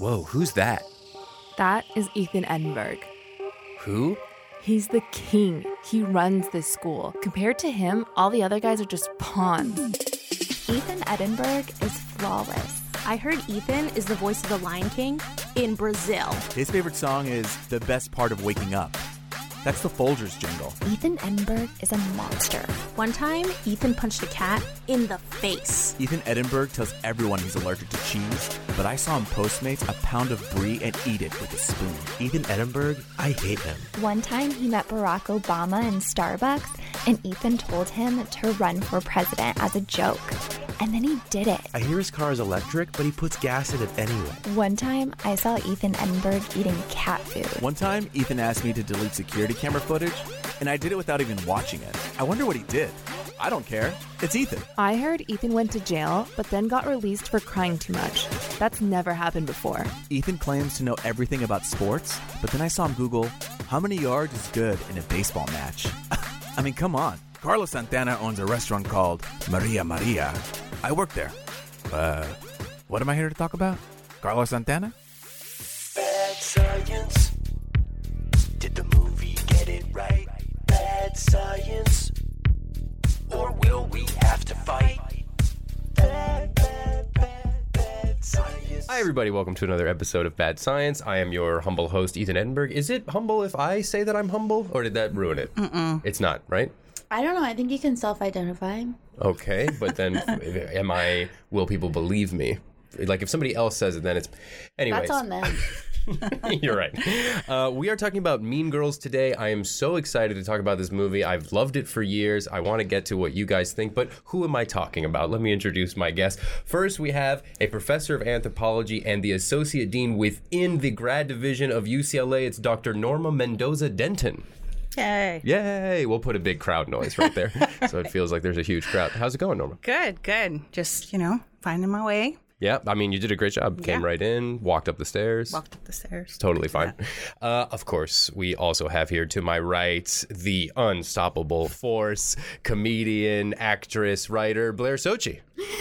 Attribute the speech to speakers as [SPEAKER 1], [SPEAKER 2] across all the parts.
[SPEAKER 1] Whoa, who's that?
[SPEAKER 2] That is Ethan Edinburgh.
[SPEAKER 1] Who?
[SPEAKER 2] He's the king. He runs this school. Compared to him, all the other guys are just pawns.
[SPEAKER 3] Ethan Edinburgh is flawless. I heard Ethan is the voice of the Lion King in Brazil.
[SPEAKER 4] His favorite song is The Best Part of Waking Up. That's the Folgers jingle.
[SPEAKER 3] Ethan Edinburgh is a monster. One time, Ethan punched a cat in the face.
[SPEAKER 4] Ethan Edinburgh tells everyone he's allergic to cheese, but I saw him Postmates a pound of brie and eat it with a spoon.
[SPEAKER 5] Ethan Edinburgh, I hate him.
[SPEAKER 6] One time he met Barack Obama in Starbucks, and Ethan told him to run for president as a joke. And then he did it.
[SPEAKER 5] I hear his car is electric, but he puts gas in it anyway.
[SPEAKER 6] One time, I saw Ethan Edinburgh eating cat food.
[SPEAKER 4] One time, Ethan asked me to delete security camera footage, and I did it without even watching it. I wonder what he did. I don't care. It's Ethan.
[SPEAKER 2] I heard Ethan went to jail, but then got released for crying too much. That's never happened before.
[SPEAKER 4] Ethan claims to know everything about sports, but then I saw him Google, how many yards is good in a baseball match? I mean, come on. Carlos Santana owns a restaurant called Maria Maria. I work there. What am I here to talk about? Carlos Santana?
[SPEAKER 7] Bad science. Did the movie get it right? Bad science. Or will we have to fight? Bad science.
[SPEAKER 1] Hi, everybody. Welcome to another episode of Bad Science. I am your humble host, Ethan Edinburgh. Is it humble if I say that I'm humble, or did that ruin it? It's not, right?
[SPEAKER 8] I don't know. I think you can self-identify.
[SPEAKER 1] Okay, but then will people believe me? Like, if somebody else says it, then it's... Anyways.
[SPEAKER 8] That's on them.
[SPEAKER 1] You're right. We are talking about Mean Girls today. I am so excited to talk about this movie. I've loved it for years. I want to get to what you guys think, but who am I talking about? Let me introduce my guest. First, we have a professor of anthropology and the associate dean within the grad division of UCLA. It's Dr. Norma Mendoza-Denton.
[SPEAKER 9] Yay.
[SPEAKER 1] Yay. We'll put a big crowd noise right there so it feels like there's a huge crowd. How's it going, Norma?
[SPEAKER 9] Good. Just, finding my way.
[SPEAKER 1] Yeah, I mean, you did a great job. Came right in, walked up the stairs. Totally fine. Of course, we also have here to my right the unstoppable force, comedian, actress, writer, Blair Sochi.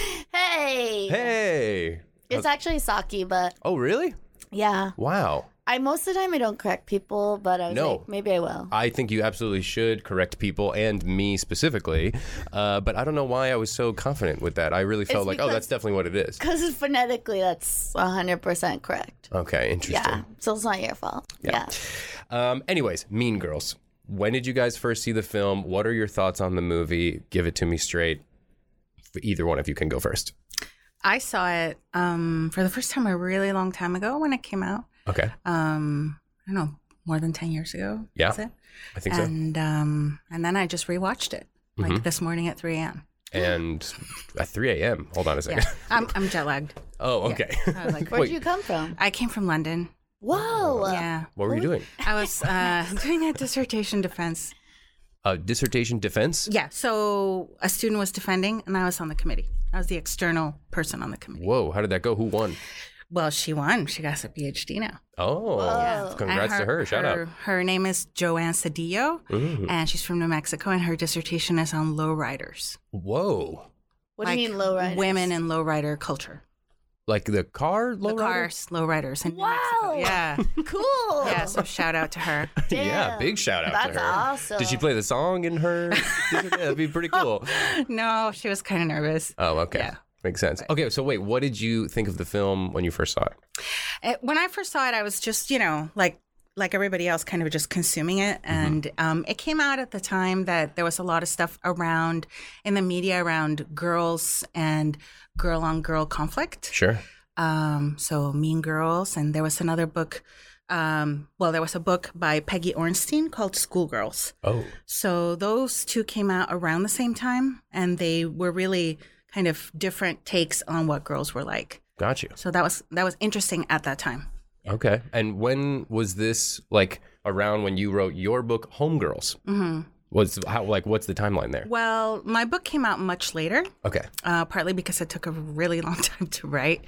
[SPEAKER 8] Hey.
[SPEAKER 1] Hey.
[SPEAKER 8] It's actually Saki, but...
[SPEAKER 1] Oh, really?
[SPEAKER 8] Yeah.
[SPEAKER 1] Wow.
[SPEAKER 8] Most of the time I don't correct people, but I was like, maybe I will.
[SPEAKER 1] I think you absolutely should correct people, and me specifically. But I don't know why I was so confident with that. I really felt like, that's definitely what it is.
[SPEAKER 8] Because phonetically, that's 100% correct.
[SPEAKER 1] Okay, interesting.
[SPEAKER 8] Yeah, so it's not your fault. Yeah.
[SPEAKER 1] Anyways, Mean Girls. When did you guys first see the film? What are your thoughts on the movie? Give it to me straight. Either one of you can go first.
[SPEAKER 9] I saw it for the first time a really long time ago when it came out.
[SPEAKER 1] Okay.
[SPEAKER 9] I don't know, more than 10 years ago.
[SPEAKER 1] Yeah,
[SPEAKER 9] is it?
[SPEAKER 1] I think so.
[SPEAKER 9] And then I just rewatched it this morning at 3 a.m.
[SPEAKER 1] And at 3 a.m. Hold on a second.
[SPEAKER 9] Yeah. I'm jet lagged.
[SPEAKER 1] Oh, okay.
[SPEAKER 9] Yeah. I was like,
[SPEAKER 8] where'd you come from?
[SPEAKER 9] I came from London.
[SPEAKER 8] Whoa.
[SPEAKER 9] Yeah.
[SPEAKER 1] What were you doing?
[SPEAKER 9] I was doing a dissertation defense.
[SPEAKER 1] A dissertation defense?
[SPEAKER 9] Yeah. So a student was defending, and I was on the committee. I was the external person on the committee.
[SPEAKER 1] Whoa. How did that go? Who won?
[SPEAKER 9] Well, she won. She got a PhD now.
[SPEAKER 1] Oh, yeah. Congrats to her. Shout out.
[SPEAKER 9] Her name is Joanne Cedillo, and she's from New Mexico, and her dissertation is on lowriders.
[SPEAKER 1] Whoa.
[SPEAKER 8] What do you mean lowriders?
[SPEAKER 9] Women in lowrider culture.
[SPEAKER 1] Like the car lowrider?
[SPEAKER 9] The cars, lowriders in New
[SPEAKER 8] Wow.
[SPEAKER 9] Mexico. Yeah.
[SPEAKER 8] Cool.
[SPEAKER 9] Yeah, so shout out to her.
[SPEAKER 8] Damn.
[SPEAKER 1] Yeah, big shout out to her.
[SPEAKER 8] That's awesome.
[SPEAKER 1] Did she play the song in her? That'd be pretty cool.
[SPEAKER 9] No, she was kind of nervous.
[SPEAKER 1] Oh, okay.
[SPEAKER 9] Yeah.
[SPEAKER 1] Makes sense. Okay, so wait, what did you think of the film when you first saw it?
[SPEAKER 9] When I first saw it, I was just, like everybody else, kind of just consuming it. And it came out at the time that there was a lot of stuff around in the media around girls and girl-on-girl conflict.
[SPEAKER 1] Sure.
[SPEAKER 9] So Mean Girls. And there was another book. There was a book by Peggy Ornstein called Schoolgirls.
[SPEAKER 1] Oh.
[SPEAKER 9] So those two came out around the same time. And they were really kind of different takes on what girls were like.
[SPEAKER 1] Got you.
[SPEAKER 9] So that was interesting at that time.
[SPEAKER 1] Okay. And when was this, like, around when you wrote your book, Homegirls? Mm-hmm. What's the timeline there?
[SPEAKER 9] Well, my book came out much later.
[SPEAKER 1] Okay.
[SPEAKER 9] Partly because it took a really long time to write.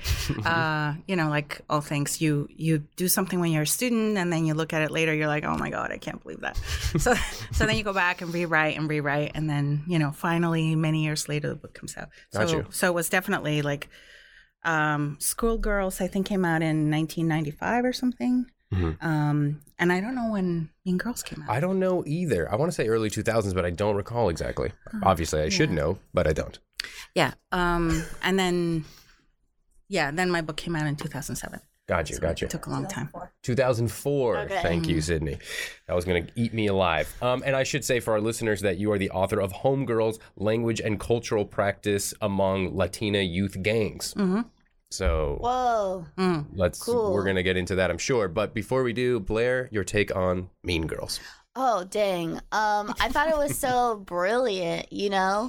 [SPEAKER 9] Like all things, you do something when you're a student, and then you look at it later, you're like, oh my God, I can't believe that. So then you go back and rewrite, and then finally, many years later, the book comes out.
[SPEAKER 1] Got you.
[SPEAKER 9] So it was definitely like Schoolgirls, I think, came out in 1995 or something. And I don't know when Mean Girls came out.
[SPEAKER 1] I don't know either. I want to say early 2000s, but I don't recall exactly. Obviously, I should know, but I don't.
[SPEAKER 9] Yeah. And then my book came out in 2007.
[SPEAKER 1] Gotcha.
[SPEAKER 9] It took a long time.
[SPEAKER 1] 2004.
[SPEAKER 8] Okay.
[SPEAKER 1] Thank you, Sydney. That was going to eat me alive. And I should say for our listeners that you are the author of Homegirls, Language and Cultural Practice Among Latina Youth Gangs. So
[SPEAKER 8] Whoa.
[SPEAKER 1] we're going to get into that, I'm sure. But before we do, Blair, your take on Mean Girls.
[SPEAKER 8] Oh, dang. I thought it was so brilliant, you know?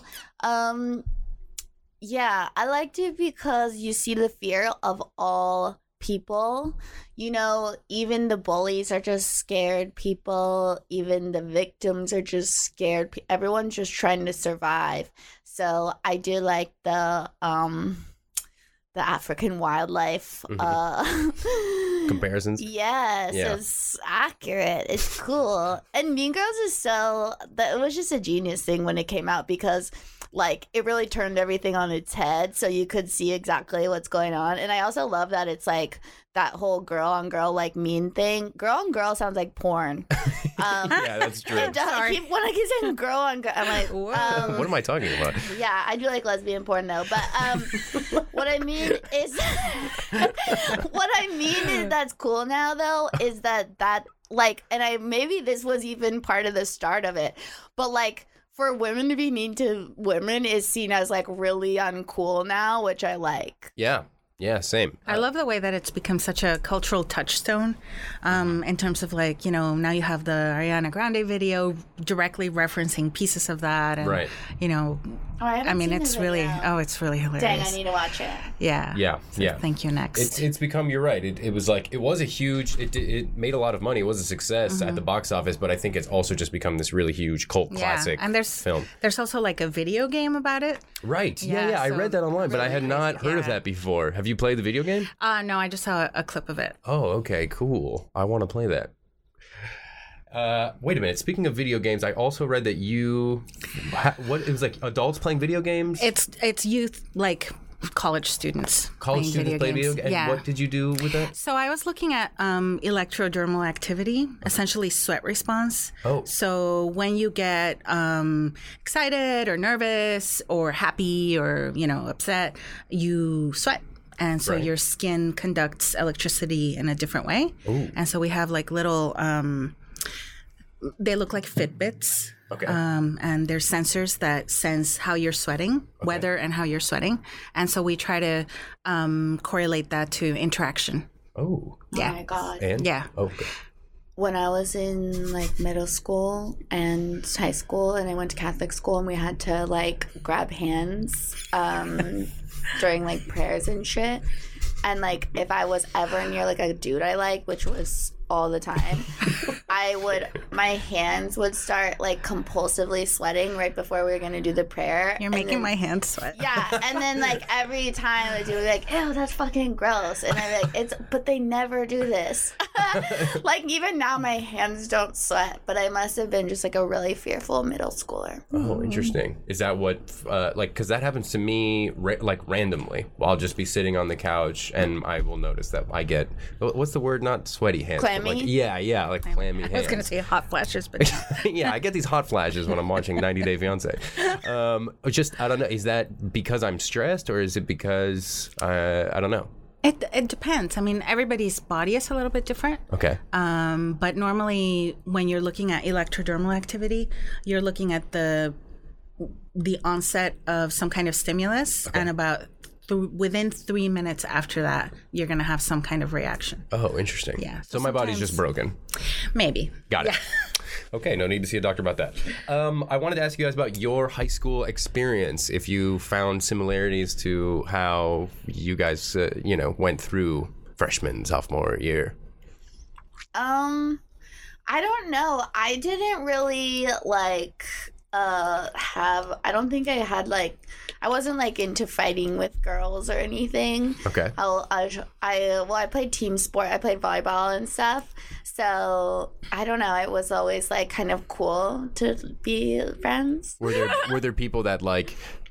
[SPEAKER 8] Yeah, I liked it because you see the fear of all people. You know, even the bullies are just scared people. Even the victims are just scared. Everyone's just trying to survive. So I do like the African wildlife
[SPEAKER 1] comparisons.
[SPEAKER 8] Yes,
[SPEAKER 1] Yeah.
[SPEAKER 8] It's accurate. It's cool. And Mean Girls is it was just a genius thing when it came out because like it really turned everything on its head so you could see exactly what's going on. And I also love that it's like that whole girl on girl like mean thing. Girl on girl sounds like porn.
[SPEAKER 1] Yeah, that's true.
[SPEAKER 8] When I keep saying girl on girl, I'm like, whoa.
[SPEAKER 1] What am I talking about?
[SPEAKER 8] Yeah, I do like lesbian porn though. But what I mean is that's cool now though is that like, and maybe this was even part of the start of it, but like for women to be mean to women is seen as like really uncool now, which I like.
[SPEAKER 1] Yeah, same.
[SPEAKER 9] I love the way that it's become such a cultural touchstone in terms of like, you know, now you have the Ariana Grande video directly referencing pieces of that. And,
[SPEAKER 1] Right.
[SPEAKER 9] You know,
[SPEAKER 8] I
[SPEAKER 9] mean, it's really hilarious.
[SPEAKER 8] Dang, I need to watch it.
[SPEAKER 9] Yeah.
[SPEAKER 1] Yeah.
[SPEAKER 9] Thank you. Next.
[SPEAKER 1] It's become, you're right. It was like, it was a huge, it made a lot of money. It was a success at the box office, but I think it's also just become this really huge cult classic
[SPEAKER 9] and
[SPEAKER 1] film.
[SPEAKER 9] There's also like a video game about it.
[SPEAKER 1] Right.
[SPEAKER 9] Yeah,
[SPEAKER 1] Yeah. I
[SPEAKER 9] so
[SPEAKER 1] read that online, but I had not heard of
[SPEAKER 9] Yeah.
[SPEAKER 1] that before. Have you played the video game?
[SPEAKER 9] No, I just saw a clip of it.
[SPEAKER 1] Oh, okay, cool. I want to play that. Wait a minute. Speaking of video games, I also read that it was like adults playing video games?
[SPEAKER 9] It's youth, like college students.
[SPEAKER 1] College students play video games?
[SPEAKER 9] Yeah.
[SPEAKER 1] And what did you do with that?
[SPEAKER 9] So I was looking at electrodermal activity, essentially sweat response.
[SPEAKER 1] Oh.
[SPEAKER 9] So when you get excited or nervous or happy or, you know, upset, you sweat. And so
[SPEAKER 1] Right.
[SPEAKER 9] your skin conducts electricity in a different way.
[SPEAKER 1] Ooh.
[SPEAKER 9] And so we have like little, they look like Fitbits.
[SPEAKER 1] Okay.
[SPEAKER 9] And there's sensors that sense how you're sweating, weather and how you're sweating. And so we try to correlate that to interaction.
[SPEAKER 1] Oh.
[SPEAKER 9] Yeah.
[SPEAKER 8] Oh my God.
[SPEAKER 1] And?
[SPEAKER 9] Yeah.
[SPEAKER 1] Okay.
[SPEAKER 8] When I was in like middle school and high school and I went to Catholic school and we had to like grab hands during like prayers and shit. And like if I was ever near like a dude I like, which was all the time, my hands would start like compulsively sweating right before we were gonna do the prayer.
[SPEAKER 9] You're making my hands sweat.
[SPEAKER 8] Yeah, and then like every time the dude would be like, ew, that's fucking gross. And I'm like, but they never do this. Like even now my hands don't sweat, but I must have been just like a really fearful middle schooler.
[SPEAKER 1] Oh, interesting. Is that what, like, because that happens to me, like, randomly. I'll just be sitting on the couch and I will notice that I get, what's the word? Not sweaty hands. but
[SPEAKER 8] Clammy?
[SPEAKER 1] Like, yeah, like clammy hands.
[SPEAKER 9] I was going to say hot flashes, but
[SPEAKER 1] Yeah, I get these hot flashes when I'm watching 90 Day Fiancé. I don't know, is that because I'm stressed or is it because, I don't know.
[SPEAKER 9] it depends. I mean, everybody's body is a little bit different.
[SPEAKER 1] Okay.
[SPEAKER 9] But normally when you're looking at electrodermal activity, you're looking at the onset of some kind of stimulus and about within 3 minutes after that, you're going to have some kind of reaction.
[SPEAKER 1] Oh, interesting.
[SPEAKER 9] Yeah.
[SPEAKER 1] So my body's just broken.
[SPEAKER 9] Maybe.
[SPEAKER 1] Got it. Okay, no need to see a doctor about that. I wanted to ask you guys about your high school experience, if you found similarities to how you guys, went through freshman, sophomore year.
[SPEAKER 8] I don't know. I didn't really I don't think I had I wasn't into fighting with girls or anything.
[SPEAKER 1] Okay.
[SPEAKER 8] I played team sport. I played volleyball and stuff. So I don't know. It was always kind of cool to be friends.
[SPEAKER 1] Were there people that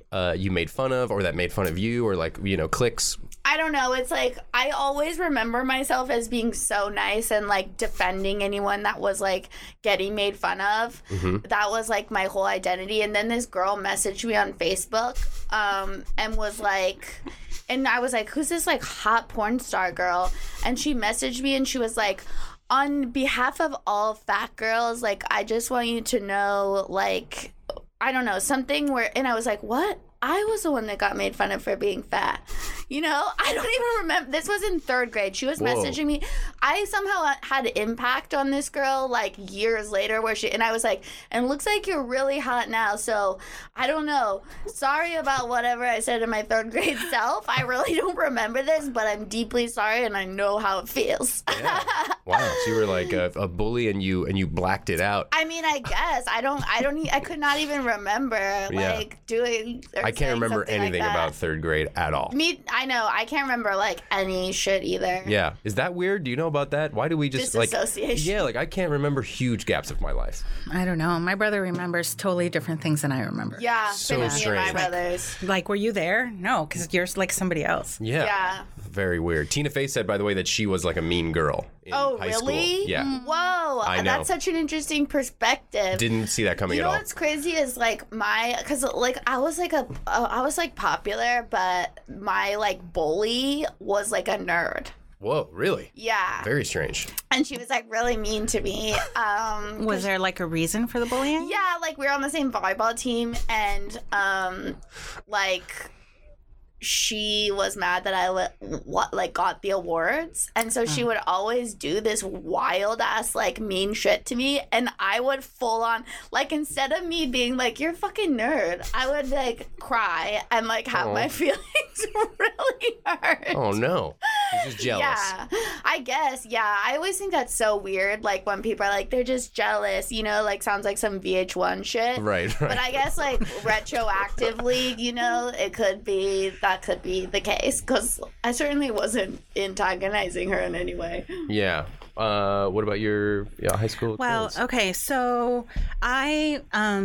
[SPEAKER 1] you made fun of, or that made fun of you, or like, you know, cliques?
[SPEAKER 8] I don't know. It's like I always remember myself as being so nice and like defending anyone that was like getting made fun of. That was like my whole identity. And then this girl messaged me on Facebook and was like, and I was like, who's this like hot porn star girl? And she messaged me and she was like, on behalf of all fat girls, like, I just want you to know, like, I don't know, something where, and I was like, what? I was the one that got made fun of for being fat. You know, I don't even remember. This was in 3rd grade. She was messaging me. I somehow had impact on this girl like years later where and I was like, and looks like you're really hot now. So I don't know. Sorry about whatever I said to my 3rd grade self. I really don't remember this, but I'm deeply sorry and I know how it feels.
[SPEAKER 1] Yeah. Wow. So you were like a bully and you blacked it out.
[SPEAKER 8] I mean, I guess I could not even remember like doing.
[SPEAKER 1] I can't remember anything about 3rd grade at all.
[SPEAKER 8] I know. I can't remember like any shit either.
[SPEAKER 1] Yeah. Is that weird? Do you know about that? Why do we just
[SPEAKER 8] disassociation?
[SPEAKER 1] Yeah, like I can't remember huge gaps of my life.
[SPEAKER 9] I don't know. My brother remembers totally different things than I remember.
[SPEAKER 8] Yeah.
[SPEAKER 1] So
[SPEAKER 8] same with me and my
[SPEAKER 1] strange.
[SPEAKER 8] brothers.
[SPEAKER 9] Like, were you there? No, because you're like somebody else.
[SPEAKER 1] Yeah. Very weird. Tina Fey said, by the way, that she was like a mean girl in high school.
[SPEAKER 8] Really?
[SPEAKER 1] Yeah.
[SPEAKER 8] Whoa.
[SPEAKER 1] I know.
[SPEAKER 8] That's such an interesting perspective.
[SPEAKER 1] Didn't see that coming
[SPEAKER 8] You
[SPEAKER 1] at
[SPEAKER 8] know
[SPEAKER 1] all.
[SPEAKER 8] what's crazy is like because like I was like popular, but my like bully was like a nerd.
[SPEAKER 1] Whoa, really?
[SPEAKER 8] Yeah.
[SPEAKER 1] Very strange.
[SPEAKER 8] And she was like really mean to me.
[SPEAKER 9] Was there like a reason for the bullying?
[SPEAKER 8] Yeah, like we were on the same volleyball team, and like she was mad that I got the awards, and so she would always do this wild ass like mean shit to me, and I would full on like, instead of me being like, you're a fucking nerd, I would like cry and like have my feelings really hurt.
[SPEAKER 1] Oh no. She's just jealous.
[SPEAKER 8] Yeah, I guess. Yeah, I always think that's so weird. Like when people are like, they're just jealous, you know, like sounds like some VH1 shit.
[SPEAKER 1] Right.
[SPEAKER 8] But I guess like retroactively, you know, that could be the case, because I certainly wasn't antagonizing her in any way.
[SPEAKER 1] Yeah. What about your high school
[SPEAKER 9] Well,
[SPEAKER 1] experience?
[SPEAKER 9] okay, so I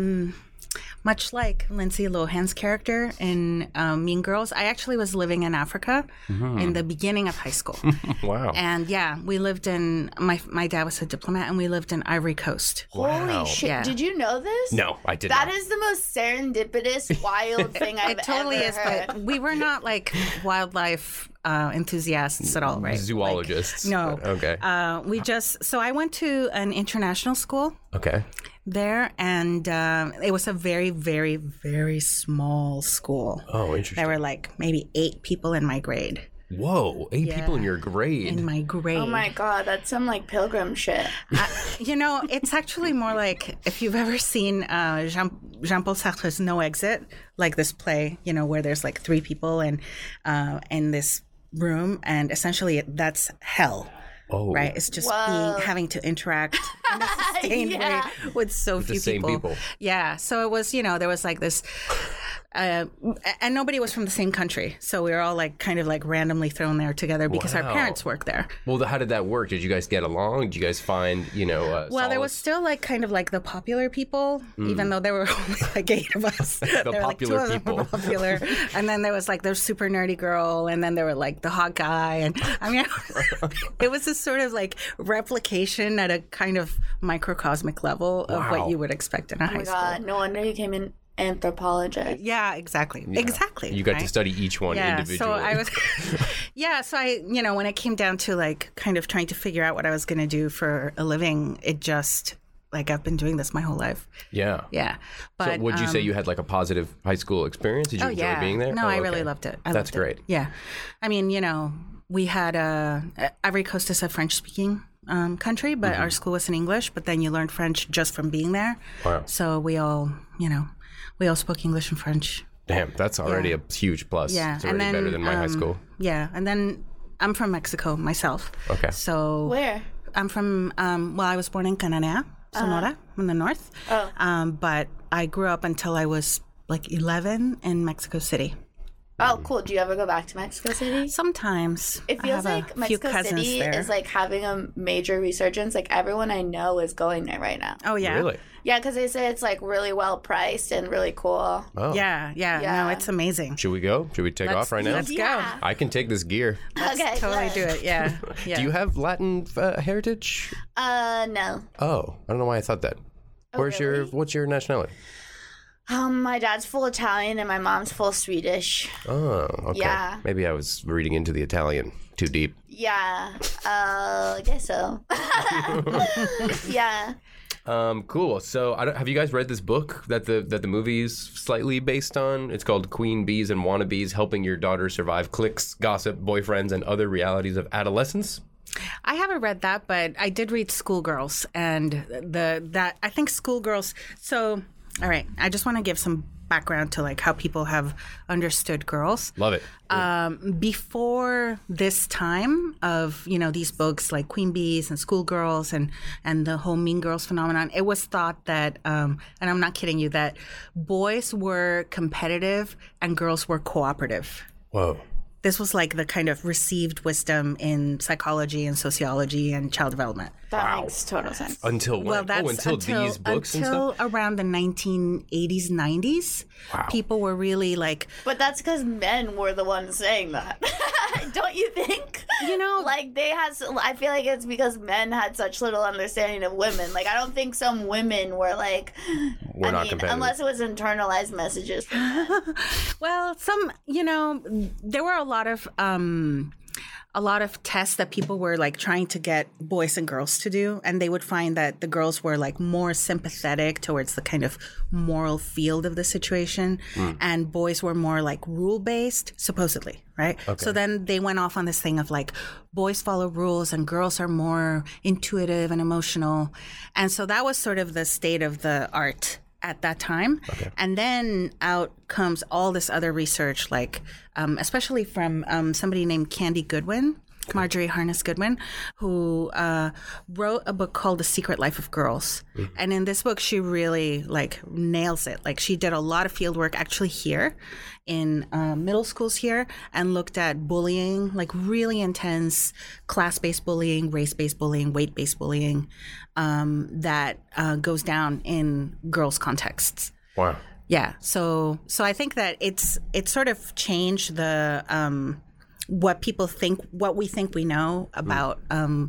[SPEAKER 9] much like Lindsay Lohan's character in Mean Girls, I actually was living in Africa in the beginning of high school.
[SPEAKER 1] Wow.
[SPEAKER 9] And yeah, we lived in, my dad was a diplomat, and we lived in Ivory Coast.
[SPEAKER 8] Holy shit.
[SPEAKER 9] Yeah.
[SPEAKER 8] Did you know this?
[SPEAKER 1] No, I did
[SPEAKER 8] That
[SPEAKER 1] not.
[SPEAKER 8] is the most serendipitous, wild thing I've
[SPEAKER 9] It totally
[SPEAKER 8] ever
[SPEAKER 9] is,
[SPEAKER 8] heard.
[SPEAKER 9] but we were not like wildlife enthusiasts at all, right?
[SPEAKER 1] Zoologists.
[SPEAKER 9] No.
[SPEAKER 1] But okay.
[SPEAKER 9] So I went to an international school
[SPEAKER 1] Okay.
[SPEAKER 9] there, and it was a very, very, very small school.
[SPEAKER 1] Oh, interesting.
[SPEAKER 9] There were like maybe 8 people in my grade.
[SPEAKER 1] Whoa, 8 people in your grade.
[SPEAKER 9] In my grade.
[SPEAKER 8] Oh my god, that's some like pilgrim shit.
[SPEAKER 9] You know, it's actually more like if you've ever seen Jean-Paul Sartre's No Exit, like this play, you know, where there's like 3 people in this room, and essentially that's hell.
[SPEAKER 1] Oh.
[SPEAKER 9] Right, it's just having to interact in a sustained
[SPEAKER 8] Yeah.
[SPEAKER 9] way with so few
[SPEAKER 1] the same people.
[SPEAKER 9] Yeah, so it was, you know, there was like this, and nobody was from the same country, so we were all like kind of like randomly thrown there together because our
[SPEAKER 1] Wow.
[SPEAKER 9] parents worked there.
[SPEAKER 1] Well, how did that work? Did you guys get along? Did you guys find,
[SPEAKER 9] Well, there was still like kind of like the popular people, even though there were only like 8 of us. There were like 2
[SPEAKER 1] popular
[SPEAKER 9] of them were
[SPEAKER 1] people.
[SPEAKER 9] popular, and then there was like the super nerdy girl, and then there were like the hot guy, and I mean, it was this sort of like replication at a kind of microcosmic level of
[SPEAKER 1] Wow.
[SPEAKER 9] what you would expect in a
[SPEAKER 8] Oh
[SPEAKER 9] high
[SPEAKER 8] my
[SPEAKER 9] school.
[SPEAKER 8] god, no wonder you came in anthropologist.
[SPEAKER 9] Yeah, exactly. Exactly.
[SPEAKER 1] You got to
[SPEAKER 9] right?
[SPEAKER 1] study each one individually.
[SPEAKER 9] So I was, so I, you know, when it came down to like kind of trying to figure out what I was going to do for a living, it just like I've been doing this my whole life.
[SPEAKER 1] Yeah.
[SPEAKER 9] Yeah. But
[SPEAKER 1] So would you say you had like a positive high school experience? Did you enjoy being there?
[SPEAKER 9] No,
[SPEAKER 1] Oh,
[SPEAKER 9] I
[SPEAKER 1] okay.
[SPEAKER 9] really loved it. I
[SPEAKER 1] That's
[SPEAKER 9] loved it.
[SPEAKER 1] great.
[SPEAKER 9] Yeah. I mean, you know, we had Ivory Coast is a French speaking country, but our school was in English, but then you learned French just from being there.
[SPEAKER 1] Wow.
[SPEAKER 9] So we all, you know, we all spoke English and French.
[SPEAKER 1] Damn, that's already a huge plus.
[SPEAKER 9] Yeah.
[SPEAKER 1] It's already better than my high school.
[SPEAKER 9] Yeah. And then I'm from Mexico myself.
[SPEAKER 1] Okay.
[SPEAKER 9] So
[SPEAKER 8] Where?
[SPEAKER 9] I'm from, I was born in Cananea, Sonora, in the north.
[SPEAKER 8] Oh.
[SPEAKER 9] But I grew up until I was like 11 in Mexico City.
[SPEAKER 8] Oh, cool. Do you ever go back to Mexico City?
[SPEAKER 9] Sometimes.
[SPEAKER 8] It
[SPEAKER 9] I
[SPEAKER 8] feels
[SPEAKER 9] have
[SPEAKER 8] like
[SPEAKER 9] a few
[SPEAKER 8] Mexico
[SPEAKER 9] cousins
[SPEAKER 8] City
[SPEAKER 9] there.
[SPEAKER 8] is like having a major resurgence. Like everyone I know is going there right now.
[SPEAKER 9] Oh, yeah.
[SPEAKER 1] Really?
[SPEAKER 8] Yeah, because they say it's like really well priced and really cool.
[SPEAKER 1] Oh.
[SPEAKER 9] Yeah.
[SPEAKER 8] Yeah.
[SPEAKER 9] No, it's amazing.
[SPEAKER 1] Should we go? Should we take off right now?
[SPEAKER 9] Let's
[SPEAKER 8] Yeah.
[SPEAKER 9] go.
[SPEAKER 1] I can take this gear.
[SPEAKER 8] Okay,
[SPEAKER 9] Totally
[SPEAKER 8] good.
[SPEAKER 9] do it. Yeah. Yeah.
[SPEAKER 1] Do you have Latin heritage?
[SPEAKER 8] No.
[SPEAKER 1] Oh, I don't know why I thought that. What's your nationality?
[SPEAKER 8] My dad's full Italian and my mom's full Swedish.
[SPEAKER 1] Oh, okay.
[SPEAKER 8] Yeah.
[SPEAKER 1] Maybe I was reading into the Italian too deep.
[SPEAKER 8] Yeah. I guess so. Yeah.
[SPEAKER 1] Cool. So, have you guys read this book that the movie is slightly based on? It's called Queen Bees and Wannabes: Helping Your Daughter Survive Cliques, Gossip, Boyfriends, and Other Realities of Adolescence.
[SPEAKER 9] I haven't read that, but I did read Schoolgirls, and I think Schoolgirls. So, all right, I just want to give some background to like how people have understood girls.
[SPEAKER 1] Love it.
[SPEAKER 9] Before this time of these books like Queen Bees and Schoolgirls and the whole Mean Girls phenomenon, it was thought that, and I'm not kidding you, that boys were competitive and girls were cooperative.
[SPEAKER 1] Whoa.
[SPEAKER 9] This was like the kind of received wisdom in psychology and sociology and child development.
[SPEAKER 8] That makes total sense.
[SPEAKER 1] Until when?
[SPEAKER 9] Well, that's
[SPEAKER 1] until these books and stuff?
[SPEAKER 9] Until around the 1980s, 90s.
[SPEAKER 1] Wow.
[SPEAKER 9] People were really like...
[SPEAKER 8] But that's because men were the ones saying that. Don't you think? Like I feel like it's because men had such little understanding of women. Like I don't think some women were like...
[SPEAKER 1] We're not competitive.
[SPEAKER 8] Unless it was internalized messages from men.
[SPEAKER 9] Well, there were a lot of tests that people were like trying to get boys and girls to do, and they would find that the girls were like more sympathetic towards the kind of moral field of the situation, and boys were more like rule-based, supposedly, right? Okay. So then they went off on this thing of like boys follow rules and girls are more intuitive and emotional, and so that was sort of the state of the art at that time. Okay. And then out comes all this other research, like especially from somebody named Candy Goodwin, Marjorie Harness Goodwin, who wrote a book called The Secret Life of Girls. Mm-hmm. And in this book, she really like nails it. Like she did a lot of field work actually here in middle schools here and looked at bullying, like really intense class-based bullying, race-based bullying, weight-based bullying that goes down in girls' contexts.
[SPEAKER 1] Wow.
[SPEAKER 9] Yeah. So I think that it's sort of changed the what we think we know about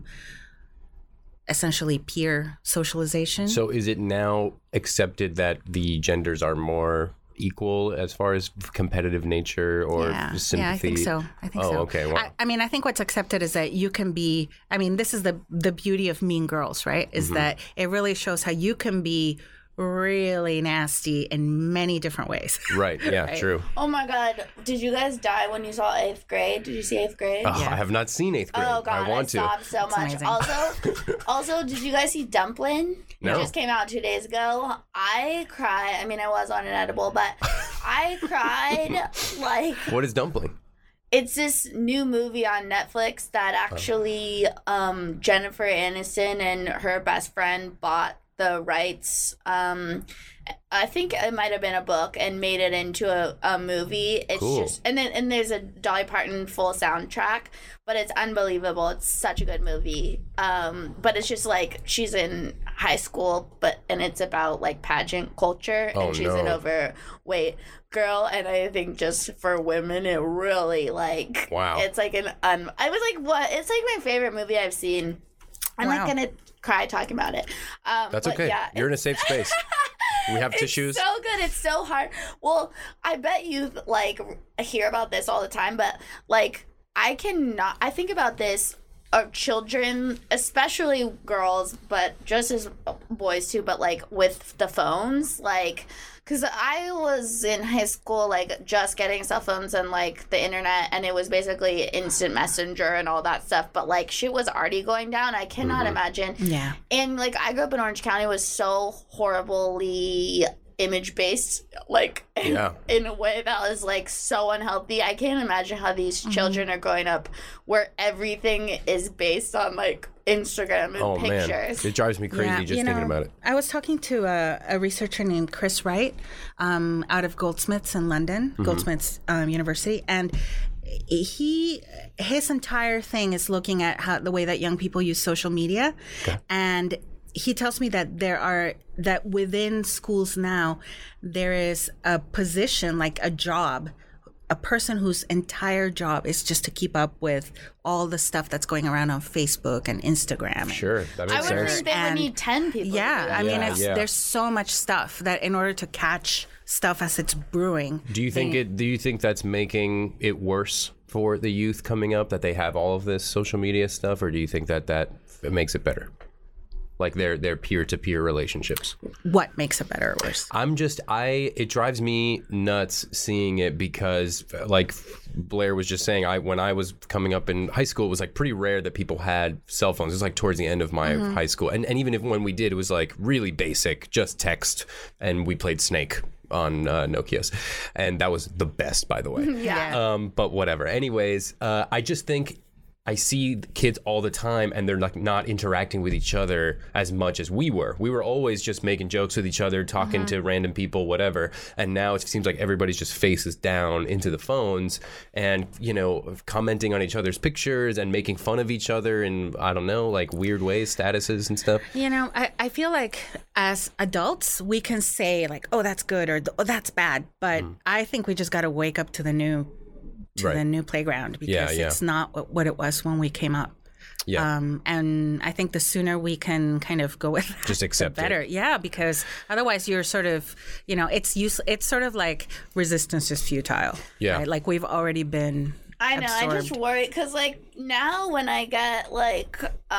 [SPEAKER 9] essentially peer socialization.
[SPEAKER 1] So is it now accepted that the genders are more equal as far as competitive nature or sympathy?
[SPEAKER 9] Yeah, I think so.
[SPEAKER 1] Oh, okay. Wow.
[SPEAKER 9] I think what's accepted is that you can be, this is the beauty of Mean Girls, right? Is that it really shows how you can be really nasty in many different ways.
[SPEAKER 1] Right. Yeah, right? True.
[SPEAKER 8] Oh my God. Did you guys die when you saw 8th grade? Did you see 8th grade?
[SPEAKER 1] Oh, yeah. I have not seen 8th grade.
[SPEAKER 8] Oh God,
[SPEAKER 1] I want to.
[SPEAKER 8] Sobbed so much. Also, did you guys see Dumplin'?
[SPEAKER 1] No.
[SPEAKER 8] It just came out 2 days ago. I cried. I was on an edible, but I cried like...
[SPEAKER 1] What is Dumpling?
[SPEAKER 8] It's this new movie on Netflix that actually Jennifer Aniston and her best friend bought the rights. I think it might have been a book and made it into a movie. It's
[SPEAKER 1] cool.
[SPEAKER 8] just and there's a Dolly Parton full soundtrack, but it's unbelievable. It's such a good movie. But it's just like she's in high school, and it's about like pageant culture, and she's an overweight girl, and I think just for women, it really like it's like I was like, what? It's like my favorite movie I've seen. I'm not gonna cry talking about it.
[SPEAKER 1] That's okay. Yeah, you're in a safe space. We have tissues.
[SPEAKER 8] It's so good. It's so hard. Well, I bet you like hear about this all the time, but like I think about this of children, especially girls, but just as boys too, but like with the phones, like because I was in high school, like just getting cell phones and like the internet, and it was basically instant messenger and all that stuff. But like shit was already going down. I cannot imagine.
[SPEAKER 9] Yeah.
[SPEAKER 8] And like I grew up in Orange County, was so horribly image based, like in a way that was like so unhealthy. I can't imagine how these children are growing up where everything is based on like Instagram and pictures.
[SPEAKER 1] Man. It drives me crazy just thinking about it.
[SPEAKER 9] I was talking to a researcher named Chris Wright out of Goldsmiths in London, Goldsmiths University, and his entire thing is looking at how the way that young people use social media, and he tells me that that within schools now there is a position, like a job, a person whose entire job is just to keep up with all the stuff that's going around on Facebook and Instagram.
[SPEAKER 1] Sure, that makes sense.
[SPEAKER 8] I would think they would need 10 people.
[SPEAKER 9] Yeah, I mean, there's so much stuff that in order to catch stuff as it's brewing.
[SPEAKER 1] Do you think that's making it worse for the youth coming up, that they have all of this social media stuff, or do you think that it makes it better? Like their peer-to-peer relationships.
[SPEAKER 9] What makes it better or worse?
[SPEAKER 1] It drives me nuts seeing it because, like Blair was just saying, when I was coming up in high school, it was like pretty rare that people had cell phones. It was like towards the end of my high school. And even when we did, it was like really basic, just text, and we played Snake on Nokias. And that was the best, by the way. But whatever. Anyways, I just think I see kids all the time, and they're like not interacting with each other as much as we were. We were always just making jokes with each other, talking to random people, whatever. And now it seems like everybody's just faces down into the phones and, commenting on each other's pictures and making fun of each other in, I don't know, like weird ways, statuses and stuff.
[SPEAKER 9] I feel like as adults, we can say like, oh, that's good or oh, that's bad. But I think we just got to wake up to the new playground because it's not what it was when we came up. And I think the sooner we can kind of go with that,
[SPEAKER 1] just accept
[SPEAKER 9] the better.
[SPEAKER 1] it.
[SPEAKER 9] Yeah, because otherwise you're sort of, it's useless. It's sort of like resistance is futile. Yeah. Right? Like we've already been
[SPEAKER 8] I know.
[SPEAKER 9] absorbed.
[SPEAKER 8] I just worry because like now when I get like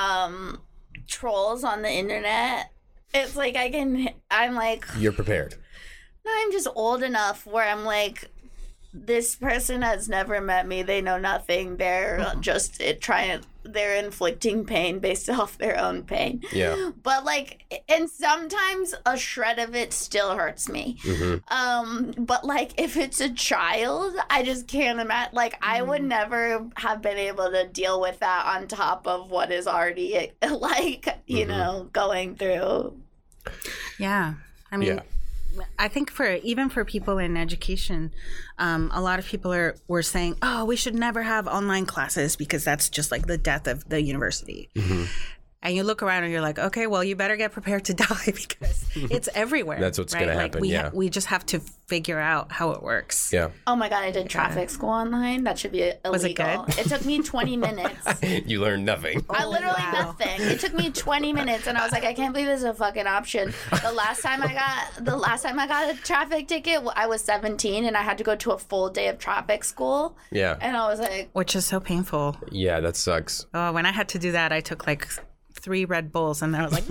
[SPEAKER 8] trolls on the internet, it's like I'm like,
[SPEAKER 1] you're prepared.
[SPEAKER 8] No, I'm just old enough where I'm like, this person has never met me. They know nothing. They're just they're inflicting pain based off their own pain.
[SPEAKER 1] Yeah.
[SPEAKER 8] But like, and sometimes a shred of it still hurts me. But like, if it's a child, I just can't imagine. Like, I would never have been able to deal with that on top of what is already like, going through.
[SPEAKER 9] Yeah. I mean.
[SPEAKER 1] Yeah.
[SPEAKER 9] I think even for people in education, a lot of people were saying, oh, we should never have online classes because that's just like the death of the university. And you look around and you're like, okay, well, you better get prepared to die because it's everywhere.
[SPEAKER 1] That's what's going to happen,
[SPEAKER 9] we just have to figure out how it works.
[SPEAKER 1] Yeah.
[SPEAKER 8] Oh my God, I did traffic school online. That should be illegal.
[SPEAKER 9] Was it good?
[SPEAKER 8] It took me 20 minutes.
[SPEAKER 1] You learned nothing.
[SPEAKER 8] I literally nothing. It took me 20 minutes, and I was like, I can't believe this is a fucking option. The last time I got a traffic ticket, I was 17, and I had to go to a full day of traffic school.
[SPEAKER 1] Yeah.
[SPEAKER 8] And I was like,
[SPEAKER 9] which is so painful.
[SPEAKER 1] Yeah, that sucks.
[SPEAKER 9] Oh, when I had to do that, I took like 3 Red Bulls, and I was like,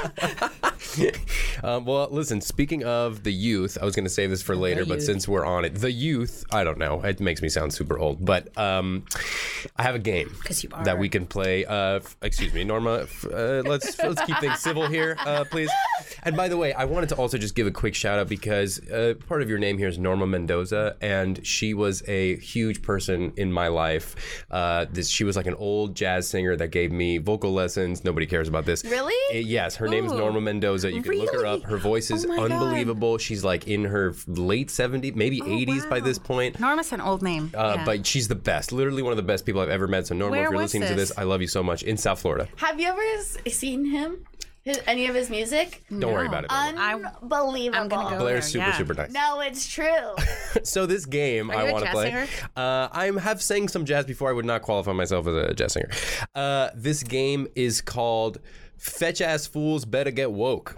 [SPEAKER 1] well, listen, speaking of the youth, I was going to save this for later, but since we're on it, the youth, I don't know, it makes me sound super old, but I have a game that we can play. Excuse me, Norma, let's keep things civil here, please. And by the way, I wanted to also just give a quick shout out because part of your name here is Norma Mendoza, and she was a huge person in my life. She was like an old jazz singer that gave me vocal lessons. Nobody cares about this.
[SPEAKER 8] Really?
[SPEAKER 1] Yes, her name is Norma Mendoza. You can look her up. Her voice is unbelievable. God. She's like in her late 70s, maybe 80s by this point.
[SPEAKER 9] Norma's an old name.
[SPEAKER 1] But she's the best. Literally one of the best people I've ever met. So Norma, if you're listening to this, I love you so much. In South Florida.
[SPEAKER 8] Have you ever seen him? Any of his music?
[SPEAKER 1] Don't worry about it.
[SPEAKER 8] Unbelievable.
[SPEAKER 1] Blair's super nice.
[SPEAKER 8] No, it's true.
[SPEAKER 1] So this game I want to play. I have sang some jazz before. I would not qualify myself as a jazz singer. This game is called Fetch Ass Fools Better Get Woke.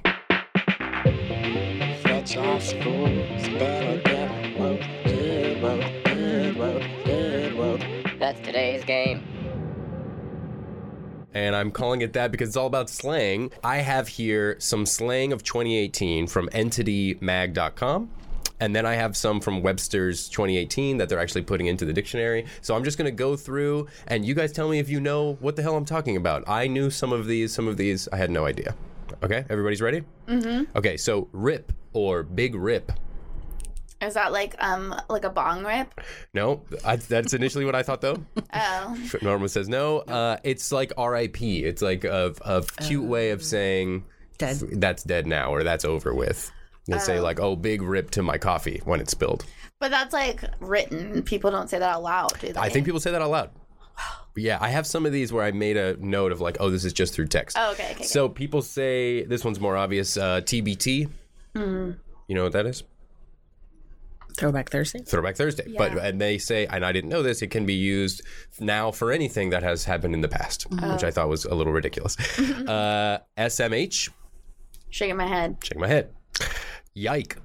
[SPEAKER 7] Fetch ass fools better get woke. Get woke, get woke, get woke. That's today's game.
[SPEAKER 1] And I'm calling it that because it's all about slang. I have here some slang of 2018 from entitymag.com. And then I have some from Webster's 2018 that they're actually putting into the dictionary. So I'm just going to go through and you guys tell me if you know what the hell I'm talking about. I knew some of these I had no idea. Okay, everybody's ready? Mm-hmm. Okay, so rip or big rip?
[SPEAKER 8] Is that like a bong rip?
[SPEAKER 1] No, that's initially what I thought though.
[SPEAKER 8] Oh.
[SPEAKER 1] Norma says no. It's like R.I.P. It's like a cute way of saying
[SPEAKER 9] Dead.
[SPEAKER 1] That's dead now, or that's over with. They say like, oh, big rip to my coffee when it's spilled.
[SPEAKER 8] But that's like written. People don't say that out loud, do they?
[SPEAKER 1] I think people say that out loud. Yeah, I have some of these where I made a note of like, oh, this is just through text.
[SPEAKER 8] Oh, okay.
[SPEAKER 1] So people say, this one's more obvious, TBT. You know what that is?
[SPEAKER 9] Throwback Thursday.
[SPEAKER 1] Throwback Thursday.
[SPEAKER 8] Yeah.
[SPEAKER 1] And they say, and I didn't know this, it can be used now for anything that has happened in the past, which I thought was a little ridiculous. SMH.
[SPEAKER 8] Shaking my head.
[SPEAKER 1] Shaking my head. Yike.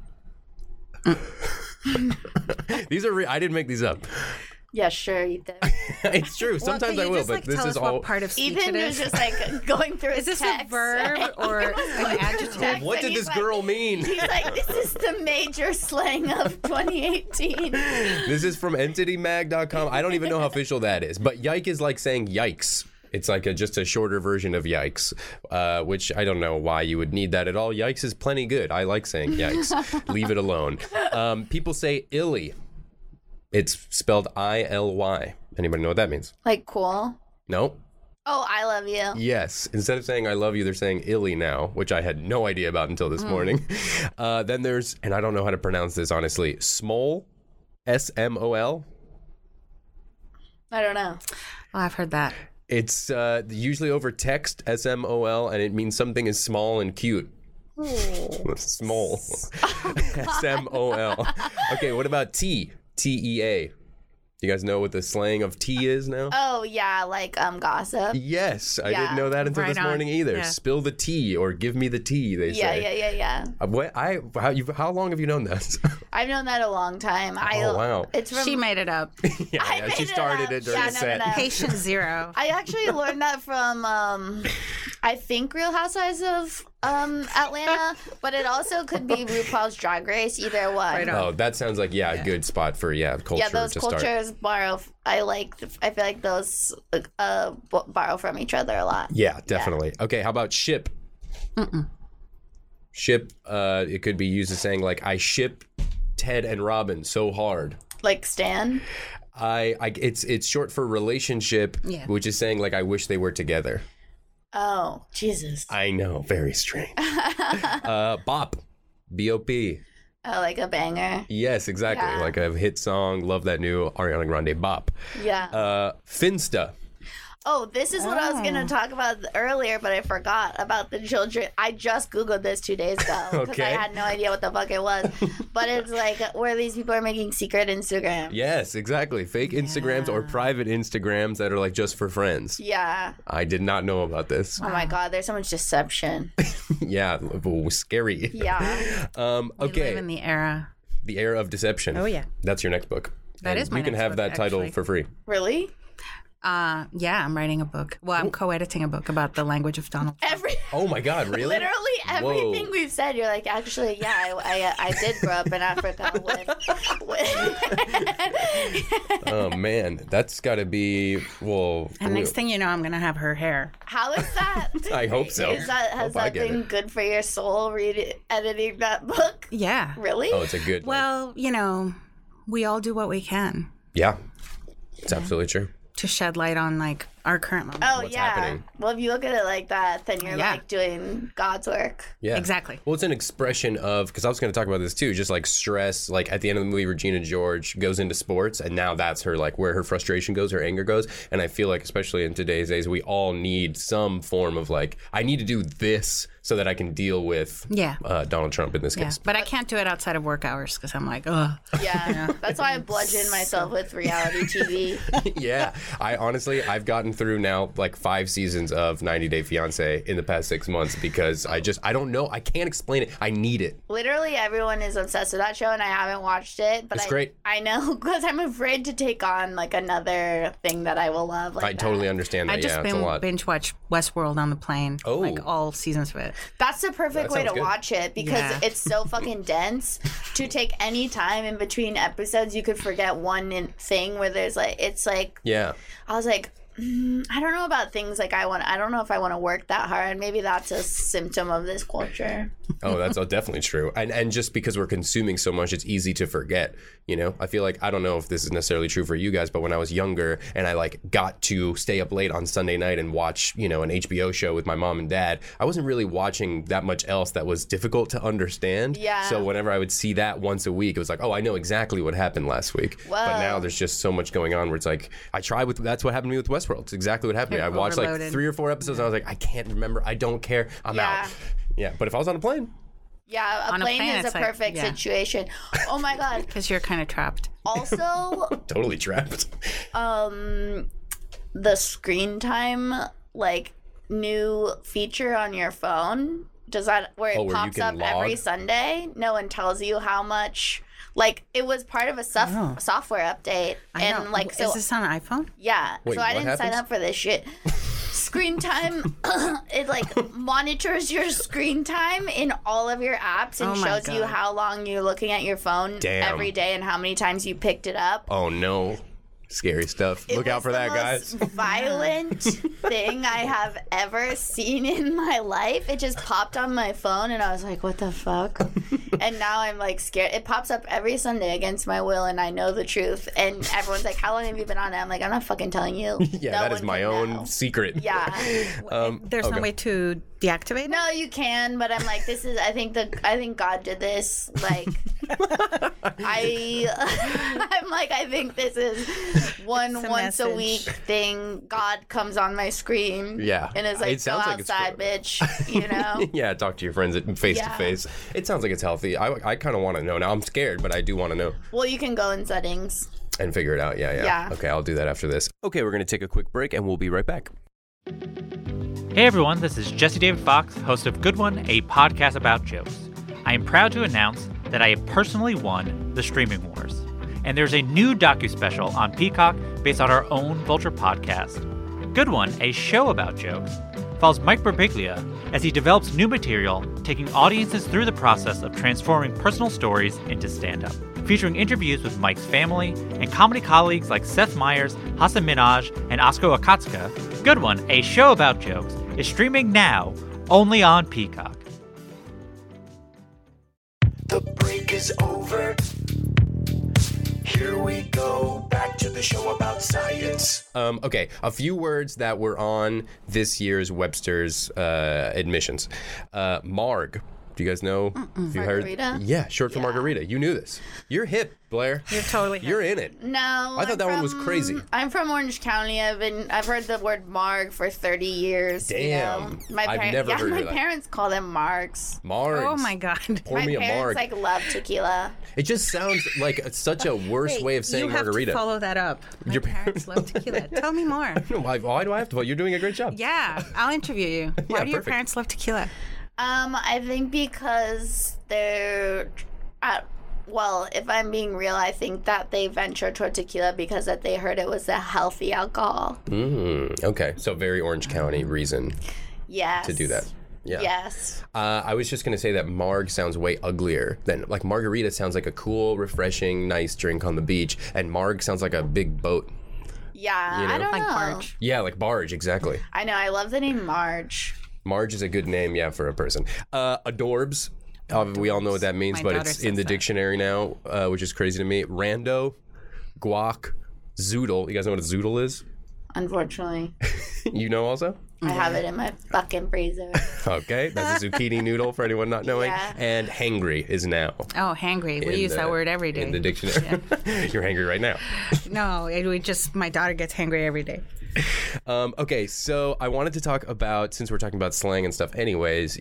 [SPEAKER 1] These are I didn't make these up.
[SPEAKER 8] Yeah, sure, Ethan.
[SPEAKER 1] It's true. Sometimes I will, but this is all.
[SPEAKER 9] What part of speech
[SPEAKER 8] Ethan
[SPEAKER 9] it
[SPEAKER 8] was
[SPEAKER 9] is?
[SPEAKER 8] just like going through his
[SPEAKER 9] Is this
[SPEAKER 8] text.
[SPEAKER 9] a verb or an adjective?
[SPEAKER 1] What did this girl mean?
[SPEAKER 8] He's like, this is the major slang of 2018.
[SPEAKER 1] This is from entitymag.com. I don't even know how official that is, but yike is like saying yikes. It's like just a shorter version of yikes, which I don't know why you would need that at all. Yikes is plenty good. I like saying yikes. Leave it alone. People say illy. It's spelled I-L-Y. Anybody know what that means?
[SPEAKER 8] Like cool.
[SPEAKER 1] No?
[SPEAKER 8] Oh, I love you.
[SPEAKER 1] Yes. Instead of saying I love you, they're saying illy now, which I had no idea about until this morning. Then there's, and I don't know how to pronounce this honestly, smol, S-M-O-L.
[SPEAKER 8] I don't know.
[SPEAKER 9] Oh, I've heard that.
[SPEAKER 1] It's usually over text, S-M-O-L, and it means something is small and cute. Small. S-M-O-L. Okay, what about T? T-E-A. You guys know what the slang of tea is now?
[SPEAKER 8] Oh, yeah, like gossip.
[SPEAKER 1] Yes, I didn't know that until
[SPEAKER 9] Right
[SPEAKER 1] this
[SPEAKER 9] on.
[SPEAKER 1] morning either.
[SPEAKER 9] Yeah.
[SPEAKER 1] Spill the tea or give me the tea, they say.
[SPEAKER 8] Yeah.
[SPEAKER 1] How long have you known that?
[SPEAKER 8] I've known that a long time.
[SPEAKER 1] Oh, wow.
[SPEAKER 8] It's from,
[SPEAKER 9] She made it up.
[SPEAKER 8] I made
[SPEAKER 1] she started
[SPEAKER 8] up.
[SPEAKER 1] it during the set.
[SPEAKER 9] Patient zero.
[SPEAKER 8] I actually learned that from, I think Real Housewives of Atlanta, but it also could be RuPaul's Drag Race, either one.
[SPEAKER 9] Right on.
[SPEAKER 1] Oh, that sounds like, a good spot for, culture
[SPEAKER 8] Yeah, those
[SPEAKER 1] to start.
[SPEAKER 8] cultures borrow. I feel like those borrow from each other a lot.
[SPEAKER 1] Yeah, definitely. Okay, how about ship? Ship, it could be used as saying like, I ship Ted and Robin so hard.
[SPEAKER 8] Like Stan.
[SPEAKER 1] It's short for relationship, which is saying like, I wish they were together.
[SPEAKER 8] Oh, Jesus.
[SPEAKER 1] I know, very strange. Bop, B-O-P.
[SPEAKER 8] Oh, like a banger.
[SPEAKER 1] Yes, exactly.
[SPEAKER 8] Yeah.
[SPEAKER 1] Like a hit song. Love that new Ariana Grande Bop.
[SPEAKER 8] Yeah.
[SPEAKER 1] Finsta.
[SPEAKER 8] Oh, this is what I was going to talk about earlier, but I forgot about the children. I just Googled this 2 days ago because I had no idea what the fuck it was. But it's like where these people are making secret Instagrams.
[SPEAKER 1] Yes, exactly. Fake Instagrams or private Instagrams that are like just for friends.
[SPEAKER 8] Yeah.
[SPEAKER 1] I did not know about this.
[SPEAKER 8] Oh my God, there's so much deception.
[SPEAKER 1] Yeah, ooh, scary.
[SPEAKER 8] Yeah.
[SPEAKER 9] We
[SPEAKER 1] Okay.
[SPEAKER 9] live in the era.
[SPEAKER 1] The Era of Deception.
[SPEAKER 9] Oh, yeah.
[SPEAKER 1] That's your next book.
[SPEAKER 9] That is my
[SPEAKER 1] You can
[SPEAKER 9] next
[SPEAKER 1] have
[SPEAKER 9] book,
[SPEAKER 1] that title
[SPEAKER 9] actually.
[SPEAKER 1] for free.
[SPEAKER 8] Really?
[SPEAKER 9] Yeah, I'm writing a book. Well, I'm co-editing a book about the language of Donald Trump.
[SPEAKER 1] Oh my God, really?
[SPEAKER 8] Literally everything
[SPEAKER 1] Whoa.
[SPEAKER 8] we've said, you're like, actually, yeah, I did grow up in Africa with
[SPEAKER 1] Oh man, that's got to be
[SPEAKER 9] And next thing you know, I'm going to have her hair.
[SPEAKER 8] How is that?
[SPEAKER 1] I hope so.
[SPEAKER 8] Has
[SPEAKER 1] Hope I
[SPEAKER 8] that
[SPEAKER 1] get
[SPEAKER 8] been
[SPEAKER 1] it.
[SPEAKER 8] good for your soul, editing that book?
[SPEAKER 9] Yeah.
[SPEAKER 8] Really?
[SPEAKER 1] Oh, it's a good.
[SPEAKER 9] Well, we all do what we can
[SPEAKER 1] Yeah, it's absolutely true.
[SPEAKER 9] to shed light on like our current moment.
[SPEAKER 8] Oh,
[SPEAKER 1] What's
[SPEAKER 8] yeah.
[SPEAKER 1] happening.
[SPEAKER 8] Well, if you look at it like that, then you're
[SPEAKER 9] Yeah.
[SPEAKER 8] like doing God's work.
[SPEAKER 1] Yeah,
[SPEAKER 9] Exactly.
[SPEAKER 1] Well, it's an expression of, because I was going to talk about this too, just like stress. Like at the end of the movie, Regina George goes into sports, and now that's her like where her frustration goes, her anger goes. And I feel like, especially in today's days, we all need some form of like, I need to do this so that I can deal with Donald Trump in this
[SPEAKER 9] Yeah.
[SPEAKER 1] case.
[SPEAKER 9] But I can't do it outside of work hours because I'm like, ugh.
[SPEAKER 8] Yeah. That's why I bludgeon myself with reality TV.
[SPEAKER 1] Yeah, I've gotten through now like 5 seasons of 90 Day Fiancé in the past 6 months because I don't know. I can't explain it. I need it.
[SPEAKER 8] Literally everyone is obsessed with that show, and I haven't watched it. But
[SPEAKER 1] It's great.
[SPEAKER 8] I know, because I'm afraid to take on like another thing that I will love. Like
[SPEAKER 1] I totally understand that.
[SPEAKER 9] I just
[SPEAKER 1] it's a lot.
[SPEAKER 9] binge watch Westworld on the plane.
[SPEAKER 1] Oh.
[SPEAKER 9] Like all seasons of it.
[SPEAKER 8] That's the perfect
[SPEAKER 1] That
[SPEAKER 8] way
[SPEAKER 1] sounds
[SPEAKER 8] to
[SPEAKER 1] good.
[SPEAKER 8] watch it because
[SPEAKER 9] Yeah.
[SPEAKER 8] it's so fucking dense. To take any time in between episodes, you could forget one thing where there's like, it's like,
[SPEAKER 1] Yeah.
[SPEAKER 8] I was like, I don't know about things like I don't know if I want to work that hard. Maybe that's a symptom of this culture.
[SPEAKER 1] Oh, that's definitely true. And just because we're consuming so much, it's easy to forget, you know? I feel like, I don't know if this is necessarily true for you guys, but when I was younger and I like got to stay up late on Sunday night and watch, you know, an HBO show with my mom and dad, I wasn't really watching that much else that was difficult to understand.
[SPEAKER 8] Yeah.
[SPEAKER 1] So whenever I would see that once a week, it was like, oh, I know exactly what happened last week.
[SPEAKER 8] Whoa.
[SPEAKER 1] But now there's just so much going on where it's like, that's what happened to me with Westworld. It's exactly what happened to me. I watched like 3 or 4 episodes and I was like, I can't remember. I don't care. I'm out. Yeah, but if I was on a plane.
[SPEAKER 8] Yeah, a plane is a perfect situation. Oh my God.
[SPEAKER 9] Because you're kind of trapped.
[SPEAKER 8] Also.
[SPEAKER 1] Totally trapped.
[SPEAKER 8] The screen time, like, new feature on your phone, does that, where it pops up every Sunday? No one tells you how much. Like, it was part of a software update. And like, so,
[SPEAKER 9] is this on an iPhone?
[SPEAKER 8] Yeah.
[SPEAKER 1] Wait,
[SPEAKER 8] so I didn't sign up for this shit. Screen time, it like monitors your screen time in all of your apps and shows you how long you're looking at your phone every day and how many times you picked it up.
[SPEAKER 1] Oh no. Scary stuff. Look out for that, guys.
[SPEAKER 8] It was the most violent thing I have ever seen in my life. It just popped on my phone, and I was like, what the fuck? And now I'm, like, scared. It pops up every Sunday against my will, and I know the truth. And everyone's like, how long have you been on it? I'm like, I'm not fucking telling you.
[SPEAKER 1] Yeah, that is my own secret.
[SPEAKER 8] Yeah.
[SPEAKER 9] There's no way to deactivate it?
[SPEAKER 8] No, you can, but I'm like, this is, I think God did this. Like, I'm like, I think this is once a week thing. God comes on my screen.
[SPEAKER 1] Yeah.
[SPEAKER 8] And is like, go outside, bitch. You know?
[SPEAKER 1] Yeah, talk to your friends face to face. It sounds like it's healthy. I kind of want to know. Now, I'm scared, but I do want to know.
[SPEAKER 8] Well, you can go in settings.
[SPEAKER 1] And figure it out. Yeah. Okay, I'll do that after this. Okay, we're going to take a quick break, and we'll be right back.
[SPEAKER 10] Hey everyone, this is Jesse David Fox, host of Good One, a podcast about jokes. I am proud to announce that I have personally won the Streaming Wars. And there's a new docu-special on Peacock based on our own Vulture podcast. Good One, a show about jokes, follows Mike Birbiglia as he develops new material, taking audiences through the process of transforming personal stories into stand-up. Featuring interviews with Mike's family and comedy colleagues like Seth Meyers, Hasan Minhaj, and Asko Akatsuka, Good One, a show about jokes, is streaming now only on Peacock.
[SPEAKER 11] The break is over. Here we go, back to the show about science.
[SPEAKER 1] Okay, a few words that were on this year's Webster's admissions. Marg. Do you guys know? Have you
[SPEAKER 8] Margarita?
[SPEAKER 1] Heard? Yeah, short for margarita. You knew this. You're hip, Blair.
[SPEAKER 9] You're totally hip.
[SPEAKER 1] You're in it.
[SPEAKER 8] No,
[SPEAKER 1] I thought that one was crazy.
[SPEAKER 8] I'm from Orange County. I've heard the word marg for 30 years.
[SPEAKER 1] Damn.
[SPEAKER 8] You know?
[SPEAKER 1] I've never heard of that.
[SPEAKER 8] My parents call them margs.
[SPEAKER 1] Margs.
[SPEAKER 9] Oh my God.
[SPEAKER 1] Pour me a marg.
[SPEAKER 8] My parents love tequila.
[SPEAKER 1] It just sounds like such a worse way of saying margarita.
[SPEAKER 9] You have to follow that up. My parents love tequila. Tell me more.
[SPEAKER 1] Why do I have to? You're doing a great job.
[SPEAKER 9] Yeah, I'll interview you. Why do your parents love tequila?
[SPEAKER 8] I think because they're, well, if I'm being real, I think that they ventured toward tequila because that they heard it was a healthy alcohol.
[SPEAKER 1] Okay, so very Orange County reason to do that. Yeah.
[SPEAKER 8] Yes.
[SPEAKER 1] I was just going to say that marg sounds way uglier than, like, margarita sounds like a cool, refreshing, nice drink on the beach, and marg sounds like a big boat.
[SPEAKER 8] Yeah,
[SPEAKER 1] you know?
[SPEAKER 8] I don't
[SPEAKER 9] like
[SPEAKER 8] know.
[SPEAKER 9] barge.
[SPEAKER 1] Yeah, like barge, exactly.
[SPEAKER 8] I know, I love the name Marge.
[SPEAKER 1] Marge is a good name, yeah, for a person. Adorbs. We all know what that means, but it's in the dictionary now, which is crazy to me. Rando, guac, zoodle. You guys know what a zoodle is?
[SPEAKER 8] Unfortunately.
[SPEAKER 1] You know also?
[SPEAKER 8] I have it in my fucking freezer.
[SPEAKER 1] Okay, that's a zucchini noodle for anyone not knowing.
[SPEAKER 8] Yeah.
[SPEAKER 1] And hangry is now.
[SPEAKER 9] Oh, hangry. We use that word every day.
[SPEAKER 1] In the dictionary. Yeah. You're hangry right now.
[SPEAKER 9] No, my daughter gets hangry every day.
[SPEAKER 1] Okay, so I wanted to talk about, since we're talking about slang and stuff anyways,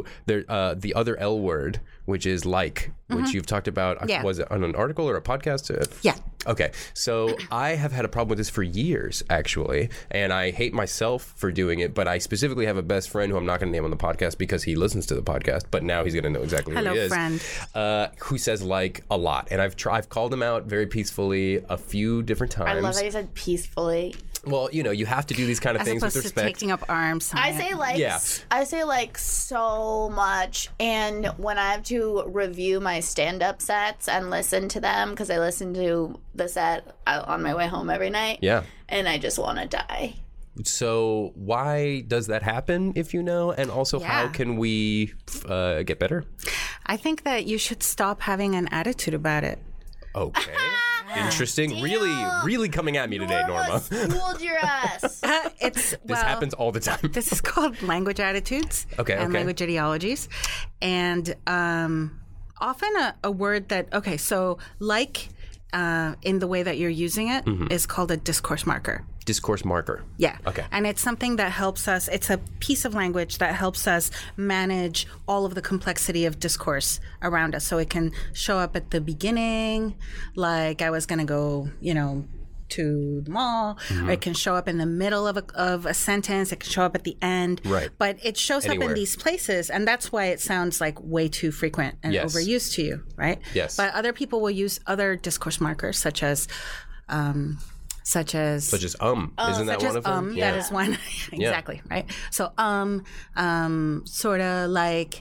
[SPEAKER 1] the other L word, which is like, which you've talked about.
[SPEAKER 9] Yeah.
[SPEAKER 1] Was it on an article or a podcast?
[SPEAKER 9] Yeah.
[SPEAKER 1] Okay, so I have had a problem with this for years, actually, and I hate myself for doing it, but I specifically have a best friend who I'm not going to name on the podcast because he listens to the podcast, but now he's going to know exactly who he is.
[SPEAKER 9] Hello, friend.
[SPEAKER 1] Who says like a lot, and I've called him out very peacefully a few different times.
[SPEAKER 8] I love how you said peacefully.
[SPEAKER 1] Well, you know, you have to do these kind of things with
[SPEAKER 9] As opposed to
[SPEAKER 1] respect.
[SPEAKER 9] taking up arms.
[SPEAKER 8] I say like,
[SPEAKER 1] Yeah.
[SPEAKER 8] I say like so much, and when I have to review my stand-up sets and listen to them, because I listen to the set on my way home every night.
[SPEAKER 1] Yeah.
[SPEAKER 8] And I just want to die.
[SPEAKER 1] So why does that happen, if you know? And also, how can we get better?
[SPEAKER 9] I think that you should stop having an attitude about it.
[SPEAKER 1] Okay. Interesting. Really coming at me today, Norma.
[SPEAKER 8] Schooled your ass.
[SPEAKER 1] This happens all the time.
[SPEAKER 9] This is called language attitudes and language ideologies. And often a word that, so like in the way that you're using it is called a discourse marker.
[SPEAKER 1] Discourse marker.
[SPEAKER 9] Yeah.
[SPEAKER 1] Okay.
[SPEAKER 9] And it's something that helps us, it's a piece of language that helps us manage all of the complexity of discourse around us. So it can show up at the beginning, like I was going to go, to the mall, or it can show up in the middle of a sentence. It can show up at the end.
[SPEAKER 1] Right.
[SPEAKER 9] But it shows up in these places, and that's why it sounds like way too frequent and overused to you, right?
[SPEAKER 1] Yes.
[SPEAKER 9] But other people will use other discourse markers, such as isn't that
[SPEAKER 1] one of them?
[SPEAKER 9] That is one. Exactly, right? So sort of like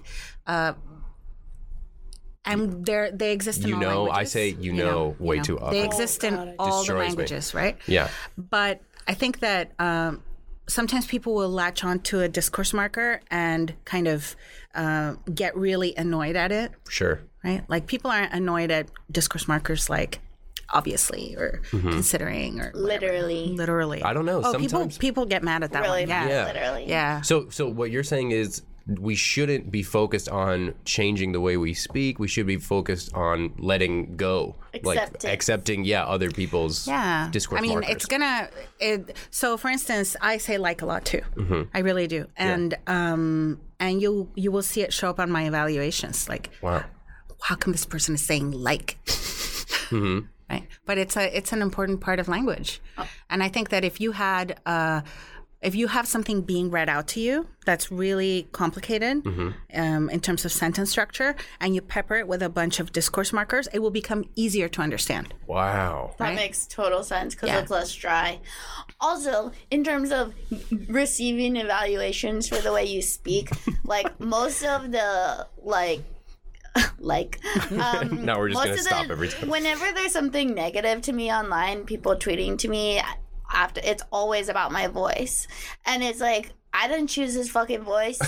[SPEAKER 9] and they exist in all languages.
[SPEAKER 1] I say way too often.
[SPEAKER 9] They exist in all the languages, right?
[SPEAKER 1] Yeah.
[SPEAKER 9] But I think that sometimes people will latch on to a discourse marker and kind of get really annoyed at it.
[SPEAKER 1] Sure.
[SPEAKER 9] Right? Like people aren't annoyed at discourse markers like obviously or considering or literally.
[SPEAKER 1] I don't know. Sometimes
[SPEAKER 9] people get mad at that one. Yeah.
[SPEAKER 8] Literally.
[SPEAKER 9] Yeah.
[SPEAKER 1] So what you're saying is we shouldn't be focused on changing the way we speak. We should be focused on letting go, accepting other people's discourse markers.
[SPEAKER 9] So for instance, I say like a lot too. I really do, and you will see it show up on my evaluations. Like,
[SPEAKER 1] wow,
[SPEAKER 9] how come this person is saying like? Right, but it's an important part of language, and I think that if you have something being read out to you that's really complicated in terms of sentence structure, and you pepper it with a bunch of discourse markers, it will become easier to understand.
[SPEAKER 1] Wow.
[SPEAKER 8] That makes total sense because it's less dry. Also, in terms of receiving evaluations for the way you speak, like most of the
[SPEAKER 1] now we're just going to stop every time.
[SPEAKER 8] Whenever there's something negative to me online, people tweeting to me, after it's always about my voice, and it's like I didn't choose this fucking voice,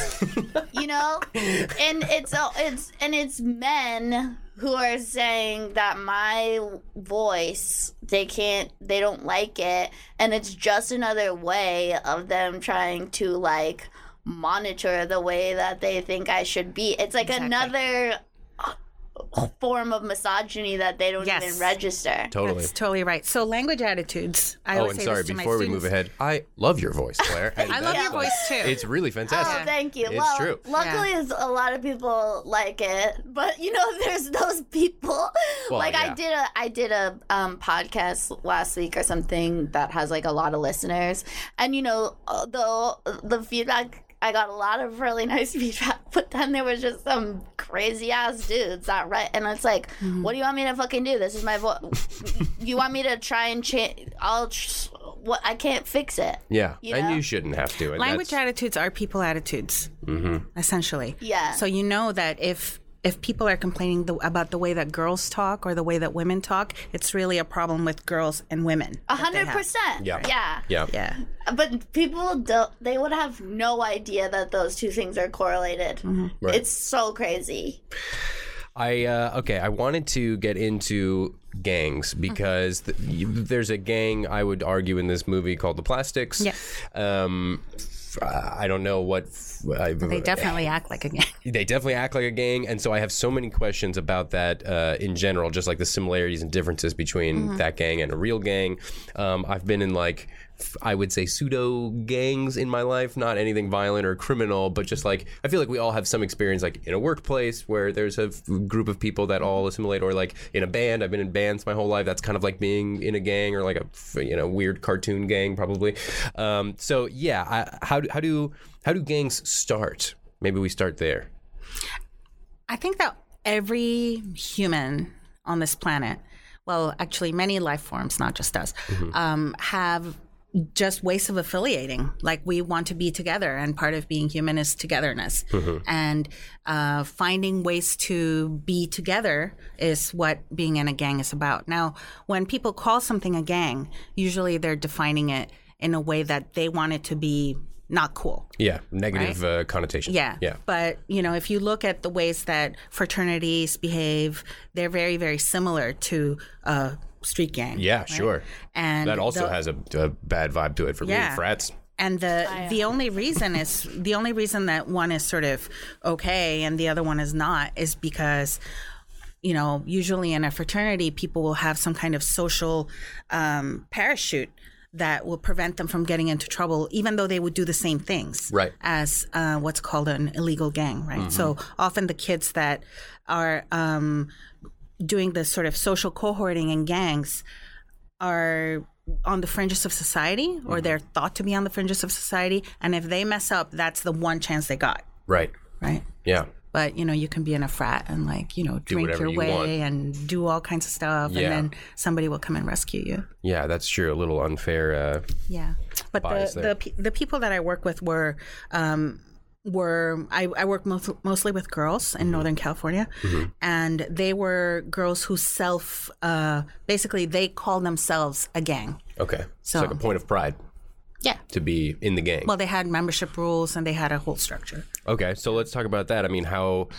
[SPEAKER 8] and it's men who are saying that my voice they don't like it, and it's just another way of them trying to like monitor the way that they think I should be. It's like another form of misogyny that they don't even register.
[SPEAKER 1] Totally.
[SPEAKER 9] That's totally right. So language attitudes.
[SPEAKER 1] Before we move ahead, I love your voice, Claire.
[SPEAKER 9] I love your voice too.
[SPEAKER 1] It's really fantastic.
[SPEAKER 8] Oh, thank you.
[SPEAKER 1] It's true.
[SPEAKER 8] Luckily, a lot of people like it, but there's those people.
[SPEAKER 1] Well,
[SPEAKER 8] I did a podcast last week or something that has like a lot of listeners, and the feedback. I got a lot of really nice feedback, but then there was just some crazy ass dudes that read, and it's like, what do you want me to fucking do? This is my voice. You want me to try and change? I can't fix it.
[SPEAKER 1] Yeah, and you shouldn't have to. And
[SPEAKER 9] language attitudes are people attitudes, essentially.
[SPEAKER 8] Yeah.
[SPEAKER 9] So you know that if people are complaining about the way that girls talk or the way that women talk, it's really a problem with girls and women.
[SPEAKER 8] 100%.
[SPEAKER 1] Yeah.
[SPEAKER 8] But people they would have no idea that those two things are correlated.
[SPEAKER 1] Right.
[SPEAKER 8] It's so crazy.
[SPEAKER 1] I wanted to get into gangs because there's a gang, I would argue, in this movie called The Plastics.
[SPEAKER 9] Yes.
[SPEAKER 1] I don't know what...
[SPEAKER 9] They definitely act like a gang.
[SPEAKER 1] They definitely act like a gang, and so I have so many questions about that in general, just like the similarities and differences between that gang and a real gang. I've been in I would say pseudo gangs in my life, not anything violent or criminal, but just like I feel like we all have some experience like in a workplace where there's a group of people that all assimilate, or like in a band. I've been in bands my whole life. That's kind of like being in a gang, or like a weird cartoon gang probably. So yeah, how do gangs start? Maybe we start there.
[SPEAKER 9] I think that every human on this planet, well, actually many life forms, not just us, have just ways of affiliating. Like we want to be together, and part of being human is togetherness. And finding ways to be together is what being in a gang is about. Now, when people call something a gang, usually they're defining it in a way that they want it to be not cool.
[SPEAKER 1] Yeah, negative connotation.
[SPEAKER 9] Yeah. But, if you look at the ways that fraternities behave, they're very, very similar to a street gang.
[SPEAKER 1] Yeah,
[SPEAKER 9] right?
[SPEAKER 1] sure.
[SPEAKER 9] And
[SPEAKER 1] that also has a bad vibe to it for me, frats.
[SPEAKER 9] And the only reason that one is sort of okay and the other one is not is because, usually in a fraternity, people will have some kind of social parachute that will prevent them from getting into trouble, even though they would do the same things as what's called an illegal gang, right? Mm-hmm. So often the kids that are doing this sort of social cohorting in gangs are on the fringes of society, or they're thought to be on the fringes of society. And if they mess up, that's the one chance they got.
[SPEAKER 1] Right. Yeah.
[SPEAKER 9] But, you can be in a frat and drink your way and do all kinds of stuff. And then somebody will come and rescue you.
[SPEAKER 1] Yeah, that's true. A little unfair.
[SPEAKER 9] But the people that I work with were I work mostly with girls in Northern California, and they were girls who basically they call themselves a gang.
[SPEAKER 1] Okay. So it's like a point of pride.
[SPEAKER 9] Yeah.
[SPEAKER 1] To be in the gang.
[SPEAKER 9] Well, they had membership rules and they had a whole structure.
[SPEAKER 1] Okay, so let's talk about that. I mean, how,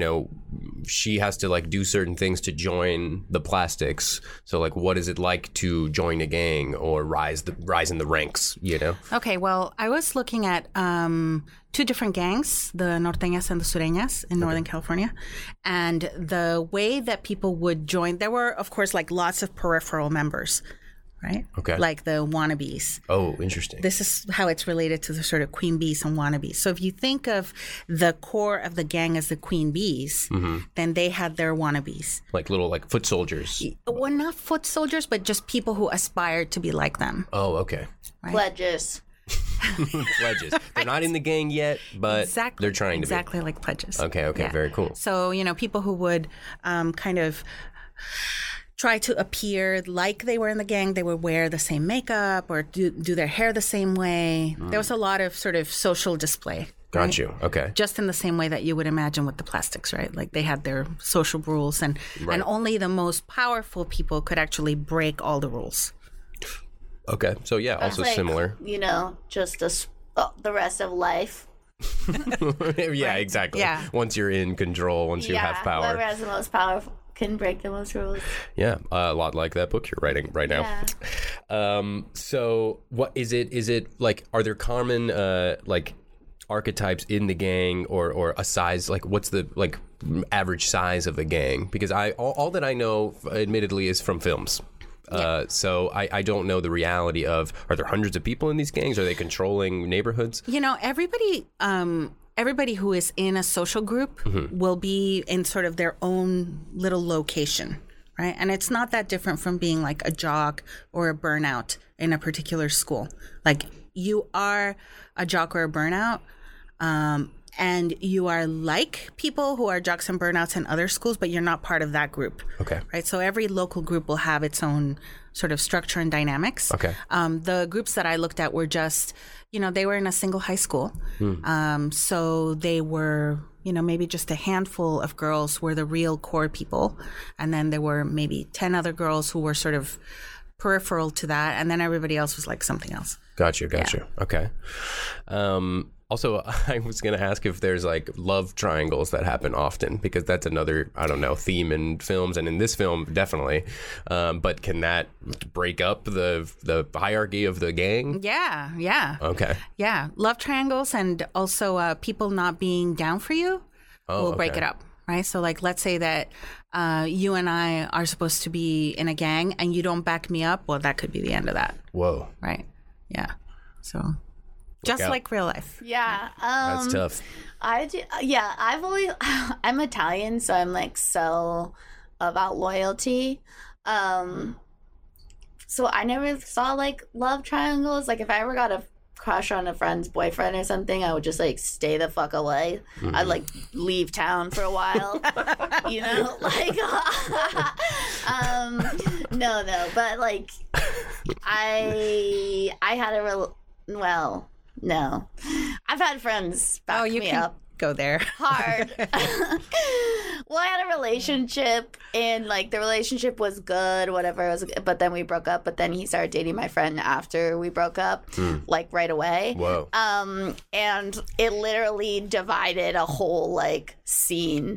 [SPEAKER 1] she has to do certain things to join the Plastics. So what is it like to join a gang or rise in the ranks,
[SPEAKER 9] Okay, well, I was looking at two different gangs, the Norteñas and the Sureñas in Northern California. And the way that people would join, there were, of course, lots of peripheral members. Right?
[SPEAKER 1] Okay.
[SPEAKER 9] Like the wannabes.
[SPEAKER 1] Oh, interesting.
[SPEAKER 9] This is how it's related to the sort of queen bees and wannabes. So if you think of the core of the gang as the queen bees, then they had their wannabes.
[SPEAKER 1] Little foot soldiers.
[SPEAKER 9] Well, not foot soldiers, but just people who aspired to be like them.
[SPEAKER 1] Oh, okay.
[SPEAKER 8] Right? Pledges.
[SPEAKER 1] Pledges. They're not in the gang yet, but they're trying to be.
[SPEAKER 9] Exactly like pledges.
[SPEAKER 1] Okay, very cool.
[SPEAKER 9] So, people who would kind of try to appear like they were in the gang. They would wear the same makeup or do their hair the same way. There was a lot of sort of social display.
[SPEAKER 1] Got you. Okay.
[SPEAKER 9] Just in the same way that you would imagine with the Plastics, right? They had their social rules and only the most powerful people could actually break all the rules.
[SPEAKER 1] Okay. So also similar.
[SPEAKER 8] Just the rest of life.
[SPEAKER 1] Yeah, exactly. Yeah. Once you're in control, once you have power.
[SPEAKER 8] Whoever has the most power can break the most rules.
[SPEAKER 1] Yeah, a lot like that book you're writing right now. Yeah. So what is it? Is it are there common archetypes in the gang or a size? What's the average size of a gang? Because all that I know, admittedly, is from films. So I don't know the reality of, are there hundreds of people in these gangs? Are they controlling neighborhoods?
[SPEAKER 9] Everybody who is in a social group will be in sort of their own little location, right? And it's not that different from being a jock or a burnout in a particular school. You are a jock or a burnout, and you are like people who are jocks and burnouts in other schools, but you're not part of that group.
[SPEAKER 1] Okay.
[SPEAKER 9] Right? So every local group will have its own sort of structure and dynamics.
[SPEAKER 1] Okay.
[SPEAKER 9] The groups that I looked at were just, they were in a single high school. So they were, maybe just a handful of girls were the real core people. And then there were maybe 10 other girls who were sort of peripheral to that. And then everybody else was something else.
[SPEAKER 1] Got you. Okay. Also, I was going to ask if there's love triangles that happen often, because that's another, theme in films, and in this film, definitely. But can that break up the hierarchy of the gang?
[SPEAKER 9] Yeah.
[SPEAKER 1] Okay.
[SPEAKER 9] Yeah. Love triangles and also people not being down for you will break it up, right? So let's say that you and I are supposed to be in a gang and you don't back me up. Well, that could be the end of that.
[SPEAKER 1] Whoa.
[SPEAKER 9] Right. Yeah. So... Just like real life.
[SPEAKER 8] Yeah.
[SPEAKER 1] That's tough.
[SPEAKER 8] I do. Yeah. I'm Italian, so I'm so about loyalty. So I never saw love triangles. If I ever got a crush on a friend's boyfriend or something, I would just stay the fuck away. I'd leave town for a while. No, but I had a real, well, no. I've had friends back me up.
[SPEAKER 9] go there.
[SPEAKER 8] Hard. Well, I had a relationship, and like the relationship was good, whatever. It was, but then we broke up. But then he started dating my friend after we broke up, like right away.
[SPEAKER 1] Whoa.
[SPEAKER 8] And it literally divided a whole like scene,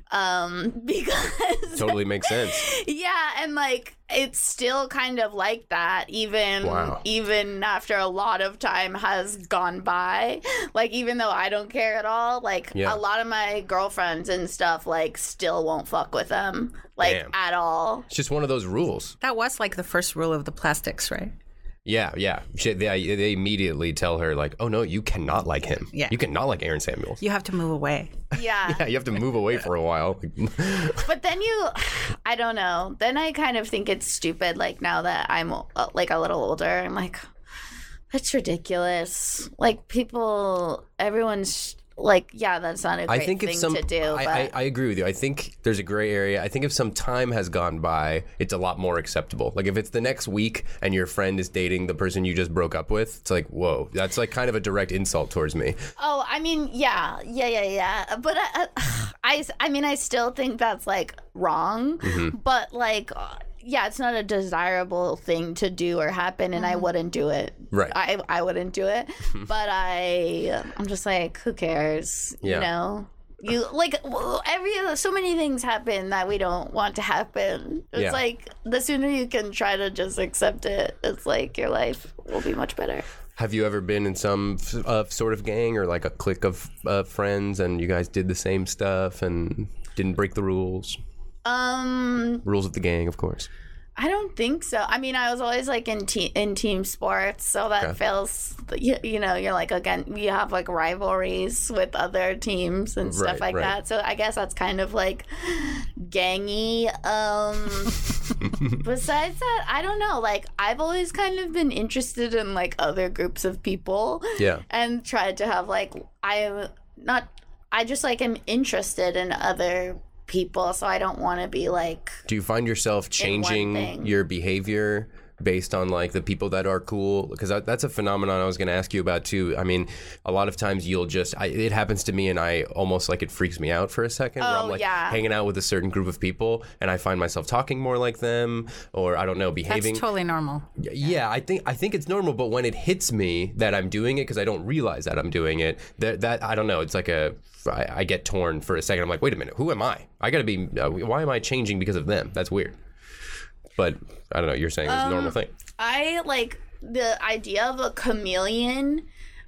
[SPEAKER 8] because
[SPEAKER 1] Totally makes sense.
[SPEAKER 8] yeah, and like it's still kind of like that even after a lot of time has gone by. Like even though I don't care at all, like a lot of my girlfriends and stuff like still won't fuck with them like at all.
[SPEAKER 1] It's just one of those rules.
[SPEAKER 9] That was like the first rule of the Plastics, right?
[SPEAKER 1] Yeah. They immediately tell her like, oh no, you cannot like him.
[SPEAKER 9] Yeah.
[SPEAKER 1] You cannot like Aaron Samuels.
[SPEAKER 9] You have to move away.
[SPEAKER 8] Yeah.
[SPEAKER 1] Yeah, you have to move away for a while.
[SPEAKER 8] But then I don't know. Then I kind of think it's stupid. Like now that I'm like a little older, I'm like, that's ridiculous. Like everyone's like, yeah, that's not a great thing to do.
[SPEAKER 1] I agree with you. I think there's a gray area. I think if some time has gone by, it's a lot more acceptable. Like if it's the next week and your friend is dating the person you just broke up with, it's like, whoa, that's like kind of a direct insult towards me.
[SPEAKER 8] Oh, I mean, yeah. But I mean, I still think that's like wrong. Mm-hmm. But like, yeah, it's not a desirable thing to do or happen, and I wouldn't do it.
[SPEAKER 1] Right.
[SPEAKER 8] I wouldn't do it. But I'm just like, who cares?
[SPEAKER 1] Yeah.
[SPEAKER 8] You know? You like so many things happen that we don't want to happen. It's like the sooner you can try to just accept it, it's like your life will be much better.
[SPEAKER 1] Have you ever been in some sort of gang or like a clique of friends and you guys did the same stuff and didn't break the rules? Rules of the gang, of course.
[SPEAKER 8] I don't think so. I mean, I was always like in team sports, so that feels, you know, you're like, again, you have like rivalries with other teams and stuff like that. So I guess that's kind of like gangy. Besides that, I don't know. Like I've always kind of been interested in like other groups of people. Yeah. And tried to have like, I just like am interested in other people, so I don't want to be like. Do
[SPEAKER 1] you find yourself changing your behavior based on like the people that are cool? Because that's a phenomenon I was going to ask you about too. I mean, a lot of times you'll just it happens to me and I almost like it freaks me out for a second where I'm like hanging out with a certain group of people and I find myself talking more like them, or I don't know, behaving.
[SPEAKER 9] That's totally normal.
[SPEAKER 1] Yeah, I think it's normal, but when it hits me that I'm doing it because I don't realize that I'm doing it, that I don't know, it's like I get torn for a second. I'm like, wait a minute, who am I? I gotta be, why am I changing because of them? That's weird. But I don't know, you're saying it's a normal thing.
[SPEAKER 8] I like the idea of a chameleon,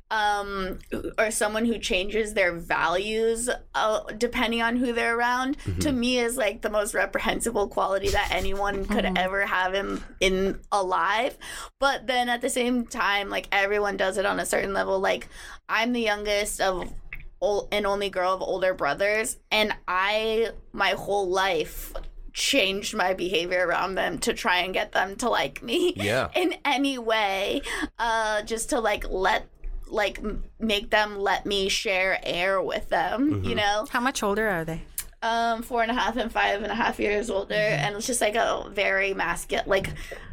[SPEAKER 8] or someone who changes their values depending on who they're around, to me is like the most reprehensible quality that anyone could ever have in alive. But then at the same time, like everyone does it on a certain level. Like I'm the youngest of and only girl of older brothers, and my whole life changed my behavior around them to try and get them to like me in any way, just to make them let me share air with them, you know?
[SPEAKER 9] How much older are they?
[SPEAKER 8] 4.5 and 5.5 years older, and it's just like a very masculine, like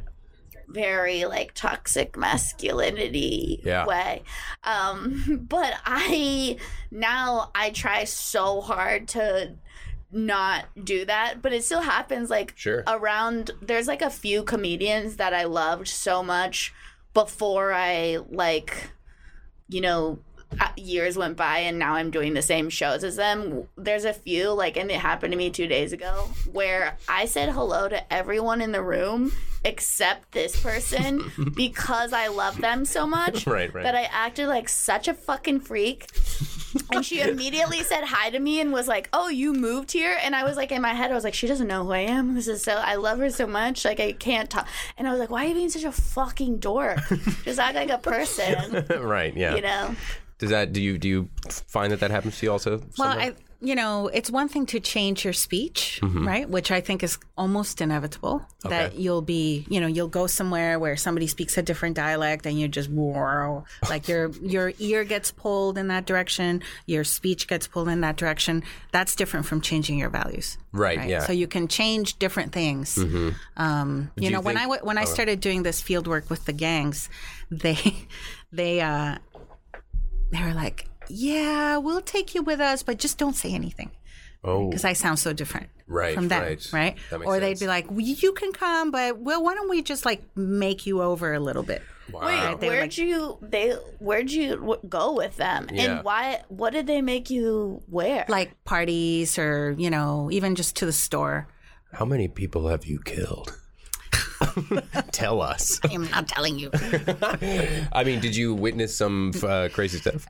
[SPEAKER 8] very like toxic masculinity way. But I try so hard to not do that, but it still happens. Like around, there's like a few comedians that I loved so much before I like, you know, years went by and now I'm doing the same shows as them. There's a few, like, and it happened to me 2 days ago, where I said hello to everyone in the room except this person because I love them so much that I acted like such a fucking freak. And she immediately said hi to me and was like, oh, you moved here? And I was like, in my head, I was like, she doesn't know who I am. I love her so much. Like, I can't talk. And I was like, why are you being such a fucking dork? Just act like a person.
[SPEAKER 1] Right, yeah.
[SPEAKER 8] You know?
[SPEAKER 1] Do you find that happens to you also?
[SPEAKER 9] Well, it's one thing to change your speech, right? Which I think is almost inevitable. Okay. That you'll go somewhere where somebody speaks a different dialect and you just, whoa, like your ear gets pulled in that direction, your speech gets pulled in that direction. That's different from changing your values. Right, yeah. So you can change different things. When I started doing this field work with the gangs, they were like, yeah, we'll take you with us, but just don't say anything.
[SPEAKER 1] Oh.
[SPEAKER 9] Because I sound so different
[SPEAKER 1] Right,
[SPEAKER 9] from them,
[SPEAKER 1] right. That makes
[SPEAKER 9] or they'd
[SPEAKER 1] sense.
[SPEAKER 9] be like, well, you can come, but why don't we just like make you over a little bit?
[SPEAKER 1] Wow.
[SPEAKER 9] Right? They were
[SPEAKER 8] Where'd you go with them?
[SPEAKER 1] Yeah.
[SPEAKER 8] And what did they make you wear?
[SPEAKER 9] like parties or, even just to the store.
[SPEAKER 1] How many people have you killed? Tell us.
[SPEAKER 9] I'm not telling you.
[SPEAKER 1] I mean, did you witness some crazy stuff?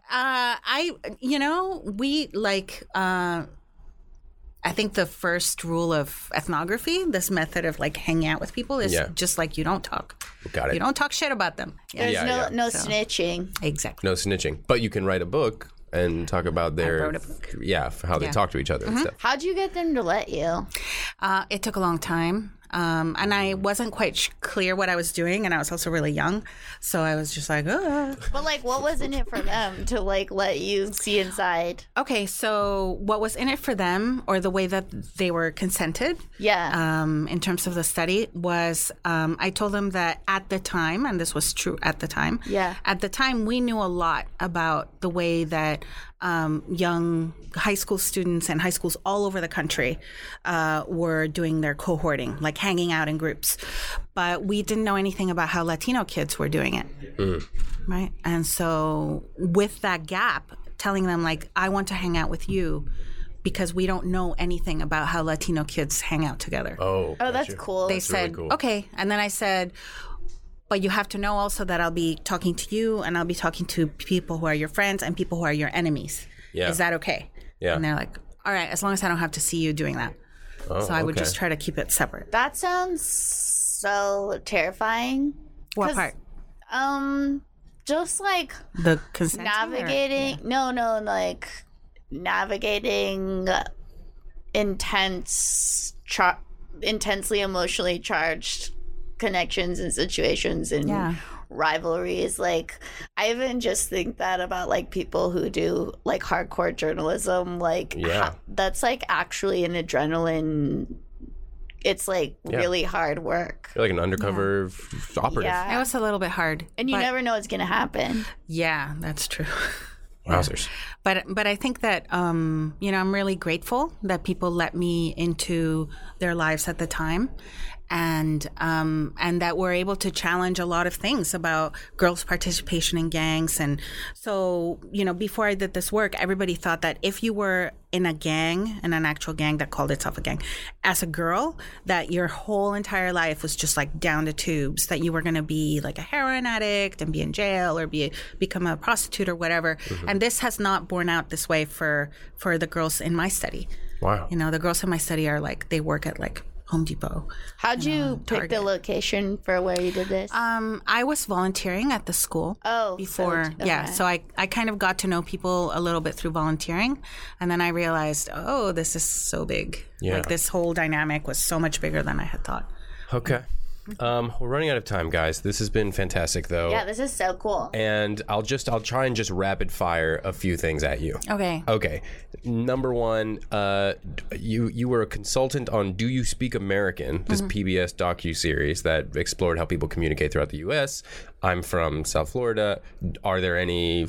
[SPEAKER 9] I think the first rule of ethnography, this method of like hanging out with people, is just like you don't talk.
[SPEAKER 1] Got it.
[SPEAKER 9] You don't talk shit about them.
[SPEAKER 8] There's no snitching.
[SPEAKER 9] Exactly.
[SPEAKER 1] No snitching. But you can write a book and talk about their
[SPEAKER 9] wrote a book.
[SPEAKER 1] How they talk to each other and stuff.
[SPEAKER 8] How'd you get them to let you?
[SPEAKER 9] It took a long time. And I wasn't quite clear what I was doing, and I was also really young, so I was just like, oh.
[SPEAKER 8] But like, what was in it for them to like let you see inside?
[SPEAKER 9] Okay, so what was in it for them, or the way that they were consented, in terms of the study, was I told them that at the time, and this was true at the time, at the time we knew a lot about the way that young high school students and high schools all over the country were doing their cohorting, like hanging out in groups. But we didn't know anything about how Latino kids were doing it. Right? And so with that gap, telling them, like, I want to hang out with you because we don't know anything about how Latino kids hang out together.
[SPEAKER 1] Oh,
[SPEAKER 8] that's cool.
[SPEAKER 9] They
[SPEAKER 1] That's
[SPEAKER 9] said,
[SPEAKER 1] really cool.
[SPEAKER 9] okay. And then I said, but you have to know also that I'll be talking to you and I'll be talking to people who are your friends and people who are your enemies.
[SPEAKER 1] Yeah.
[SPEAKER 9] Is that okay?
[SPEAKER 1] Yeah.
[SPEAKER 9] And they're like, all right, as long as I don't have to see you doing that.
[SPEAKER 1] Oh,
[SPEAKER 9] so I would
[SPEAKER 1] okay.
[SPEAKER 9] just try to keep it separate.
[SPEAKER 8] That sounds so terrifying.
[SPEAKER 9] What part?
[SPEAKER 8] Just like
[SPEAKER 9] The consent.
[SPEAKER 8] navigating. Like navigating intensely emotionally charged connections and situations and rivalries. Like, I even just think that about like people who do like hardcore journalism. Like, that's like actually an adrenaline. It's like really hard work.
[SPEAKER 1] You're like an undercover operative.
[SPEAKER 8] Yeah.
[SPEAKER 9] It was a little bit hard.
[SPEAKER 8] And you never know what's going to happen.
[SPEAKER 9] Yeah, that's true.
[SPEAKER 1] Wowzers.
[SPEAKER 9] But I think that I'm really grateful that people let me into their lives at the time, and that we're able to challenge a lot of things about girls' participation in gangs. And so, before I did this work, everybody thought that if you were in a gang, in an actual gang that called itself a gang, as a girl, that your whole entire life was just like down the tubes, that you were going to be like a heroin addict and be in jail or become a prostitute or whatever. Mm-hmm. And this has not borne out this way for the girls in my study.
[SPEAKER 1] Wow.
[SPEAKER 9] The girls in my study are like, they work at like Home Depot.
[SPEAKER 8] How'd you pick the location for where you did this?
[SPEAKER 9] I was volunteering at the school. Before. So I kind of got to know people a little bit through volunteering. And then I realized, this is so big.
[SPEAKER 1] Yeah.
[SPEAKER 9] Like, this whole dynamic was so much bigger than I had thought.
[SPEAKER 1] Okay. We're running out of time, guys. This has been fantastic, though.
[SPEAKER 8] Yeah, this is so cool.
[SPEAKER 1] And I'll try and just rapid fire a few things at you.
[SPEAKER 9] Okay.
[SPEAKER 1] Number one, you were a consultant on Do You Speak American, this PBS docuseries that explored how people communicate throughout the U.S. I'm from South Florida. Are there any,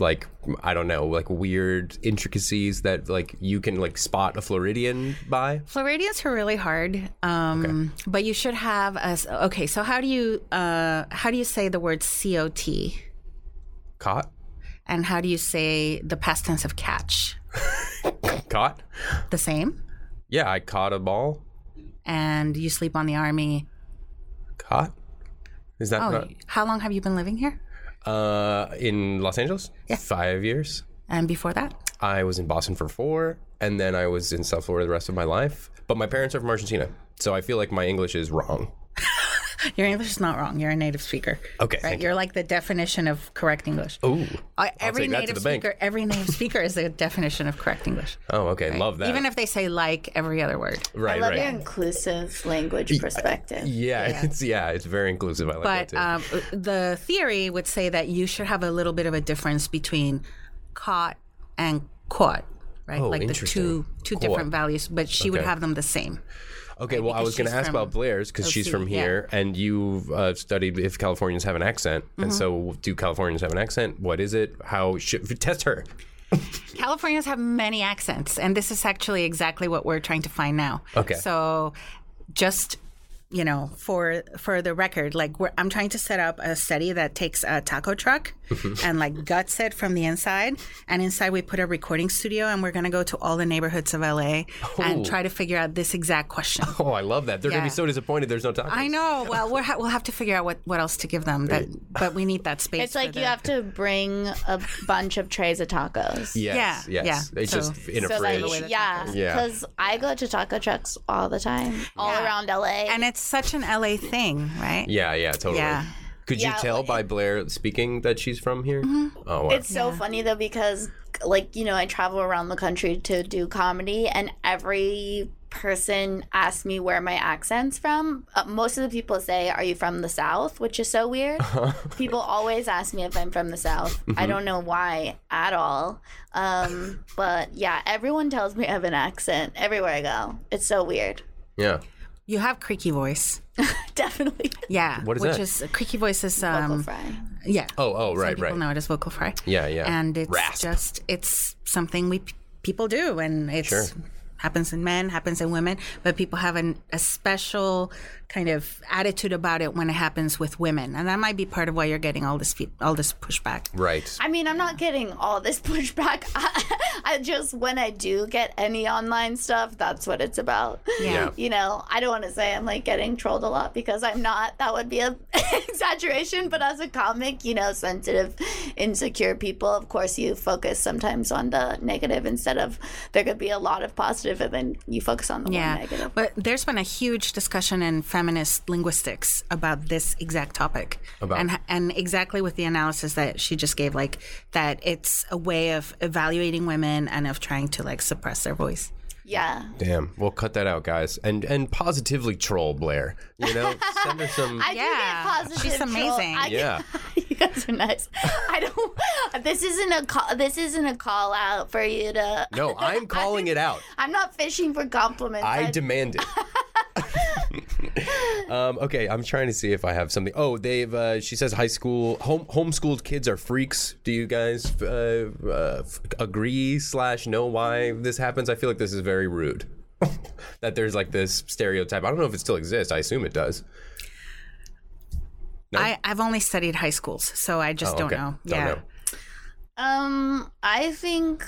[SPEAKER 1] weird intricacies that, you can, spot a Floridian by?
[SPEAKER 9] Floridians are really hard, but you should have so how do you say the word COT?
[SPEAKER 1] Caught?
[SPEAKER 9] And how do you say the past tense of catch?
[SPEAKER 1] Caught?
[SPEAKER 9] The same?
[SPEAKER 1] Yeah, I caught a ball.
[SPEAKER 9] And you sleep on the army?
[SPEAKER 1] Caught? Is that not?
[SPEAKER 9] How long have you been living here?
[SPEAKER 1] In Los Angeles?
[SPEAKER 9] Yeah.
[SPEAKER 1] 5 years.
[SPEAKER 9] And before that?
[SPEAKER 1] I was in Boston for 4, and then I was in South Florida the rest of my life. But my parents are from Argentina, so I feel like my English is wrong.
[SPEAKER 9] Your English is not wrong. You're a native speaker.
[SPEAKER 1] Okay,
[SPEAKER 9] right? You're like the definition of correct English.
[SPEAKER 1] Ooh,
[SPEAKER 9] every native speaker is the definition of correct English.
[SPEAKER 1] Oh, okay,
[SPEAKER 9] right?
[SPEAKER 1] Love that.
[SPEAKER 9] Even if they say like every other word.
[SPEAKER 1] Right,
[SPEAKER 8] I love your inclusive language perspective.
[SPEAKER 1] It's very inclusive. I like that too.
[SPEAKER 9] The theory would say that you should have a little bit of a difference between caught and caught, right?
[SPEAKER 1] Oh,
[SPEAKER 9] like the two
[SPEAKER 1] Caught.
[SPEAKER 9] different values, but she would have them the same.
[SPEAKER 1] Okay,
[SPEAKER 9] right?
[SPEAKER 1] well, I
[SPEAKER 9] Because
[SPEAKER 1] was going to
[SPEAKER 9] she's
[SPEAKER 1] ask
[SPEAKER 9] from
[SPEAKER 1] about Blair's because she's
[SPEAKER 9] OC,
[SPEAKER 1] from here, and you've studied if Californians have an accent. And so, do Californians have an accent? What is it? How should test her?
[SPEAKER 9] Californians have many accents, and this is actually exactly what we're trying to find now.
[SPEAKER 1] Okay.
[SPEAKER 9] So, just for the record, like I'm trying to set up a study that takes a taco truck and like guts it from the inside, and inside we put a recording studio, and we're gonna go to all the neighborhoods of LA and try to figure out this exact question.
[SPEAKER 1] Oh, I love that. They're going to be so disappointed there's no tacos.
[SPEAKER 9] I know. Well, we'll have to figure out what else to give them. But we need that space.
[SPEAKER 8] It's like you have to bring a bunch of trays of tacos.
[SPEAKER 1] Yes. It's
[SPEAKER 9] So-
[SPEAKER 1] just in a
[SPEAKER 8] So
[SPEAKER 1] fridge.
[SPEAKER 8] like, yeah, because I go to taco trucks all the time, all around LA.
[SPEAKER 9] And it's such an LA thing, right?
[SPEAKER 1] Yeah, totally.
[SPEAKER 9] Yeah.
[SPEAKER 1] Could you tell by Blair speaking that she's from here? Oh, wow.
[SPEAKER 8] It's so funny though because I travel around the country to do comedy, and every person asks me where my accent's from. Most of the people say, "Are you from the South?" Which is so weird. People always ask me if I'm from the South. I don't know why at all. But yeah, everyone tells me I have an accent everywhere I go. It's so weird.
[SPEAKER 1] Yeah.
[SPEAKER 9] You have creaky voice.
[SPEAKER 8] Definitely.
[SPEAKER 9] Yeah.
[SPEAKER 1] What is
[SPEAKER 9] which
[SPEAKER 1] that?
[SPEAKER 9] is creaky voice is
[SPEAKER 8] Vocal fry.
[SPEAKER 9] Yeah.
[SPEAKER 1] Oh, right,
[SPEAKER 9] Some people know it as vocal fry.
[SPEAKER 1] Yeah.
[SPEAKER 9] And it's
[SPEAKER 1] Rasp.
[SPEAKER 9] it's something people do, and it's happens in men, happens in women, but people have a special kind of attitude about it when it happens with women, and that might be part of why you're getting all this pushback.
[SPEAKER 1] Right.
[SPEAKER 8] I mean, I'm not getting all this pushback. I just, when I do get any online stuff, that's what it's about.
[SPEAKER 9] Yeah.
[SPEAKER 8] I don't want to say I'm like getting trolled a lot because I'm not. That would be an exaggeration. But as a comic, sensitive, insecure people, of course, you focus sometimes on the negative instead of there could be a lot of positive, and then you focus on the one negative.
[SPEAKER 9] But there's been a huge discussion in feminist linguistics about this exact topic. And exactly with the analysis that she just gave, like that it's a way of evaluating women and of trying to like suppress their voice.
[SPEAKER 8] Yeah.
[SPEAKER 1] Damn. We'll cut that out, guys. And positively troll Blair. Send her some.
[SPEAKER 8] I do get positive.
[SPEAKER 9] She's amazing.
[SPEAKER 8] You guys are nice. I don't. This isn't a call out for you to.
[SPEAKER 1] No, I'm calling it out.
[SPEAKER 8] I'm not fishing for compliments.
[SPEAKER 1] I demand it. Okay, I'm trying to see if I have something. Oh, she says high school homeschooled kids are freaks. Do you guys agree / know why this happens? I feel like this is very rude. That there's like this stereotype. I don't know if it still exists. I assume it does. No?
[SPEAKER 9] I've only studied high schools, so I just don't know.
[SPEAKER 1] Don't know.
[SPEAKER 8] I think,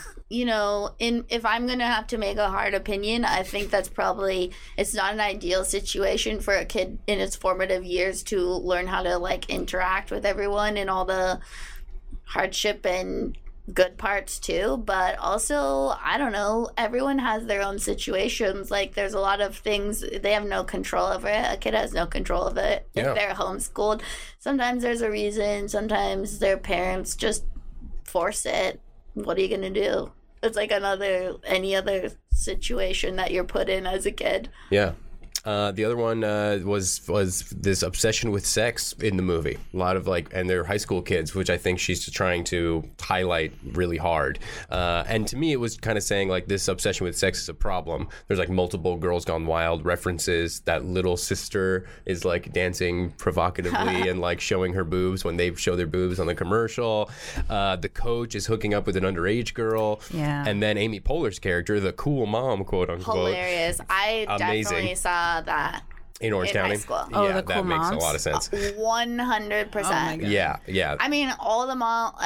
[SPEAKER 8] if I'm going to have to make a hard opinion, I think that's probably, it's not an ideal situation for a kid in its formative years to learn how to like interact with everyone and all the hardship and good parts too. But also, I don't know, everyone has their own situations. Like there's a lot of things they have no control over it. A kid has no control of it.
[SPEAKER 1] Yeah.
[SPEAKER 8] If they're homeschooled, sometimes there's a reason. Sometimes their parents just force it. What are you gonna do? It's like any other situation that you're put in as a kid.
[SPEAKER 1] Yeah. The other one was this obsession with sex in the movie. A lot of and they're high school kids, which I think she's trying to highlight really hard. And to me, it was kind of saying this obsession with sex is a problem. There's multiple Girls Gone Wild references. That little sister is dancing provocatively and showing her boobs when they show their boobs on the commercial. The coach is hooking up with an underage girl.
[SPEAKER 9] Yeah.
[SPEAKER 1] And then Amy Poehler's character, the cool mom, quote unquote.
[SPEAKER 8] Hilarious. I definitely saw that
[SPEAKER 1] in Orange County.
[SPEAKER 8] High school.
[SPEAKER 9] Oh,
[SPEAKER 1] Yeah,
[SPEAKER 9] the
[SPEAKER 1] that
[SPEAKER 9] cool
[SPEAKER 1] makes
[SPEAKER 9] moms?
[SPEAKER 1] a lot of sense.
[SPEAKER 8] 100%.
[SPEAKER 1] Yeah.
[SPEAKER 8] I mean, all the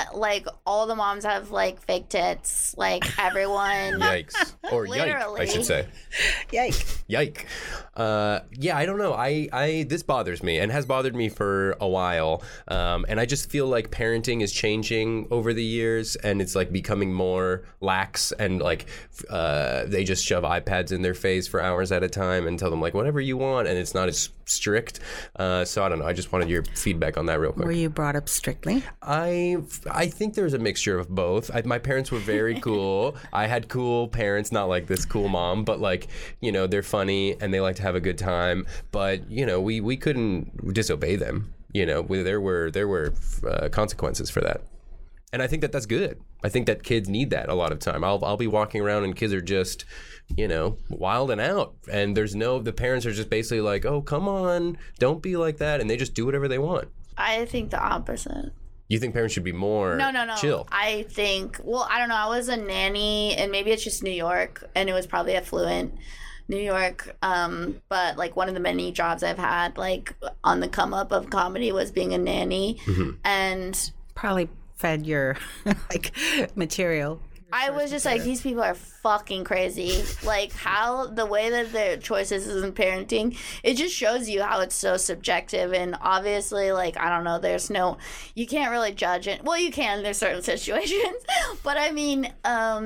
[SPEAKER 8] moms have fake tits. Everyone.
[SPEAKER 1] Yikes. Or yike, I should say. Yike. Yeah, I don't know. I this bothers me and has bothered me for a while. And I just feel like parenting is changing over the years, and it's becoming more lax, and they just shove iPads in their face for hours at a time and tell them whatever you want, and it's not as strict. So I don't know. I just wanted your feedback on that real quick.
[SPEAKER 9] Were you brought up strictly?
[SPEAKER 1] I think there's a mixture of both. My parents were very cool. I had cool parents, not like this cool mom, but they're funny and they like to have a good time. But we couldn't disobey them. There were consequences for that, and I think that's good. I think that kids need that a lot of time. I'll be walking around and kids are just, wilding out. And the parents are just basically like, oh, come on, don't be like that. And they just do whatever they want.
[SPEAKER 8] I think the opposite.
[SPEAKER 1] You think parents should be more chill?
[SPEAKER 8] I think, I don't know. I was a nanny, and maybe it's just New York, and it was probably affluent New York. But like one of the many jobs I've had, like on the come up of comedy, was being a nanny, and
[SPEAKER 9] probably fed your like material.
[SPEAKER 8] I was just like, these people are fucking crazy. Like, how the way that their choices is in parenting, it just shows you how it's so subjective. And obviously, like, I don't know, you can't really judge it. Well, you can, there's certain situations. But I mean,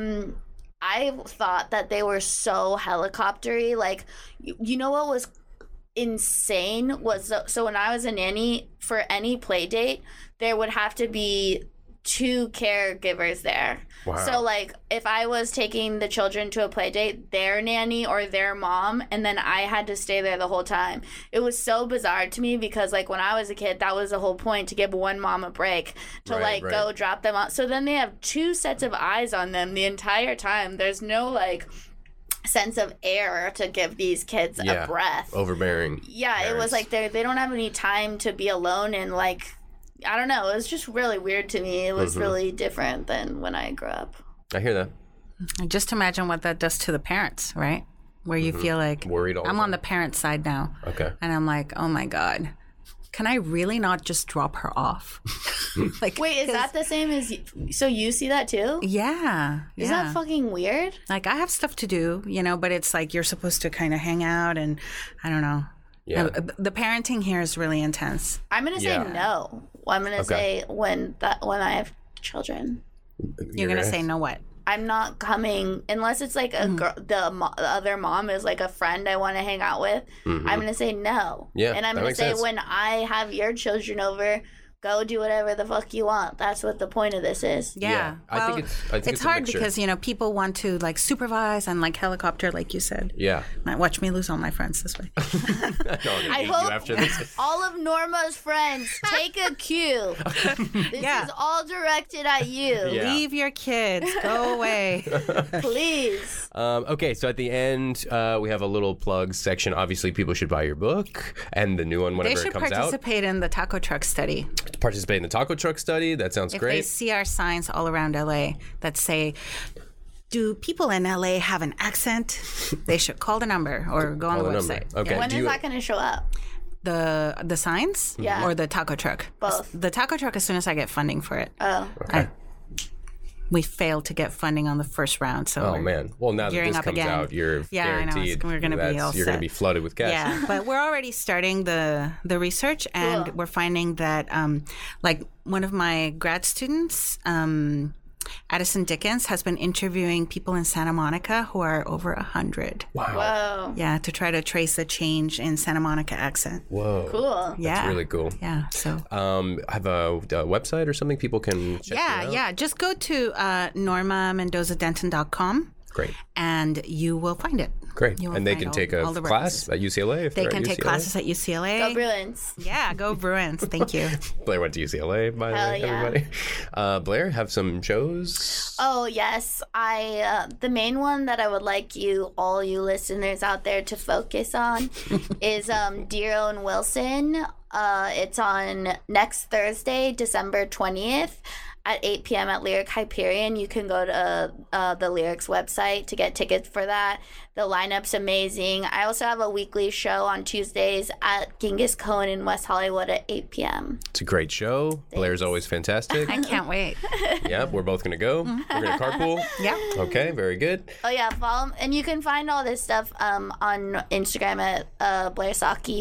[SPEAKER 8] I thought that they were so helicoptery. Like, you know what was insane was, so when I was a nanny, for any play date, there would have to be 2 caregivers there. Wow. So like if I was taking the children to a play date, their nanny or their mom, and then I had to stay there the whole time. It was so bizarre to me because like when I was a kid, that was the whole point, to give one mom a break to go drop them off. So then they have 2 sets of eyes on them the entire time. There's no like sense of air to give these kids a breath.
[SPEAKER 1] Overbearing.
[SPEAKER 8] Yeah,
[SPEAKER 1] parents.
[SPEAKER 8] It was like they don't have any time to be alone, and like I don't know. It was just really weird to me. It was really different than when I grew up.
[SPEAKER 1] I hear that.
[SPEAKER 9] Just imagine what that does to the parents, right? Where you feel like,
[SPEAKER 1] worried all
[SPEAKER 9] I'm
[SPEAKER 1] the
[SPEAKER 9] on the parent side now.
[SPEAKER 1] Okay.
[SPEAKER 9] And I'm like, oh my God, can I really not just drop her off?
[SPEAKER 8] Like, wait, is that the same as so you see that too?
[SPEAKER 9] Yeah.
[SPEAKER 8] Is that fucking weird?
[SPEAKER 9] Like I have stuff to do, but it's like you're supposed to kind of hang out, and I don't know. Yeah. The parenting here is really intense.
[SPEAKER 8] I'm going to say no. I'm going to say when I have children.
[SPEAKER 9] You're going to say no what?
[SPEAKER 8] I'm not coming unless it's like a girl, the other mom is like a friend I want to hang out with. I'm going to say no.
[SPEAKER 1] Yeah,
[SPEAKER 8] and I'm going to say when I have your children over, go do whatever the fuck you want. That's what the point of this is.
[SPEAKER 9] Yeah.
[SPEAKER 1] Well, I think
[SPEAKER 9] it's hard because, people want to like supervise and like helicopter, like you said.
[SPEAKER 1] Yeah.
[SPEAKER 9] Might watch me lose all my friends this way.
[SPEAKER 8] I hope all of Norma's friends take a cue. This is all directed at you.
[SPEAKER 9] Yeah. Leave your kids. Go away.
[SPEAKER 8] Please.
[SPEAKER 1] Okay, so at the end, we have a little plug section. Obviously, people should buy your book and the new one whenever it comes out.
[SPEAKER 9] They should participate in the taco truck study.
[SPEAKER 1] Participate in the taco truck study. That sounds great.
[SPEAKER 9] If they see our signs all around LA that say, do people in LA have an accent? They should call the number or go on the website.
[SPEAKER 1] Okay.
[SPEAKER 8] Yeah. When is that going to show up?
[SPEAKER 9] The signs?
[SPEAKER 8] Yeah.
[SPEAKER 9] Or the taco truck?
[SPEAKER 8] Both.
[SPEAKER 9] The taco truck as soon as I get funding for it.
[SPEAKER 8] Oh.
[SPEAKER 1] Okay.
[SPEAKER 9] We failed to get funding on the first round, so
[SPEAKER 1] man. Well, now that this comes out, you're guaranteed.
[SPEAKER 9] We're going to be all set.
[SPEAKER 1] You're going to be flooded with cash.
[SPEAKER 9] Yeah, but we're already starting the research, and we're finding that, like one of my grad students, Addison Dickens, has been interviewing people in Santa Monica who are over 100.
[SPEAKER 8] Wow.
[SPEAKER 9] Yeah, to try to trace the change in Santa Monica accent.
[SPEAKER 1] Whoa.
[SPEAKER 8] Cool.
[SPEAKER 9] Yeah.
[SPEAKER 1] That's really cool.
[SPEAKER 9] Yeah. So.
[SPEAKER 1] Have a website or something people can check out?
[SPEAKER 9] Yeah. Just go to normamendozadenton.com.
[SPEAKER 1] Great.
[SPEAKER 9] And you will find it.
[SPEAKER 1] Great. And they can take a class at UCLA if
[SPEAKER 9] they can take classes at UCLA.
[SPEAKER 8] Go Bruins.
[SPEAKER 9] Yeah, go Bruins. Thank you.
[SPEAKER 1] Blair went to UCLA, by the way, everybody. Blair, have some shows?
[SPEAKER 8] Oh, yes. The main one that I would like all you listeners out there to focus on is Dear Owen Wilson. It's on next Thursday, December 20th. At 8 p.m. at Lyric Hyperion. You can go to the Lyrics website to get tickets for that. The lineup's amazing. I also have a weekly show on Tuesdays at Genghis Cohen in West Hollywood at 8 p.m.
[SPEAKER 1] It's a great show. Thanks. Blair's always fantastic.
[SPEAKER 9] I can't wait.
[SPEAKER 1] Yeah, we're both going to go. We're going to carpool.
[SPEAKER 9] Yeah.
[SPEAKER 1] Okay, very good.
[SPEAKER 8] Oh, yeah. Follow, and you can find all this stuff on Instagram at Blair Socci,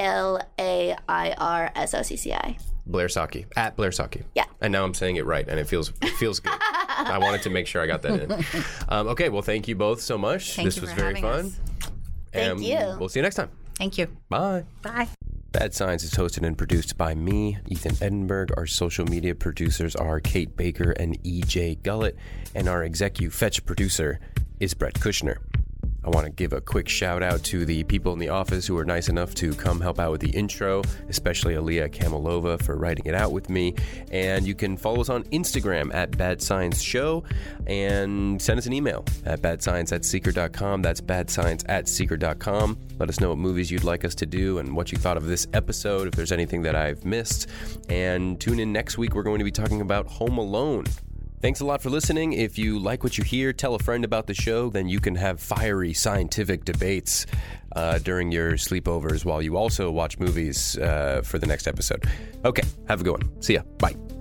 [SPEAKER 8] BLAIRSOCCI.
[SPEAKER 1] Blair Socci, at Blair Socci.
[SPEAKER 8] Yeah.
[SPEAKER 1] And now I'm saying it right, and it feels good. I wanted to make sure I got that in. Okay, well, thank you both so much.
[SPEAKER 9] This
[SPEAKER 1] was very fun.
[SPEAKER 8] Thank you.
[SPEAKER 1] We'll see you next time.
[SPEAKER 9] Thank you.
[SPEAKER 1] Bye.
[SPEAKER 9] Bye.
[SPEAKER 1] Bad Science is hosted and produced by me, Ethan Edinburgh. Our social media producers are Kate Baker and EJ Gullett, and our executive fetch producer is Brett Kushner. I want to give a quick shout out to the people in the office who were nice enough to come help out with the intro, especially Aaliyah Kamilova for writing it out with me. And you can follow us on Instagram at Bad Science Show and send us an email at badscience@seeker.com. That's badscience@seeker.com. Let us know what movies you'd like us to do and what you thought of this episode, if there's anything that I've missed. And tune in next week. We're going to be talking about Home Alone. Thanks a lot for listening. If you like what you hear, tell a friend about the show. Then you can have fiery scientific debates during your sleepovers while you also watch movies for the next episode. Okay, have a good one. See ya. Bye.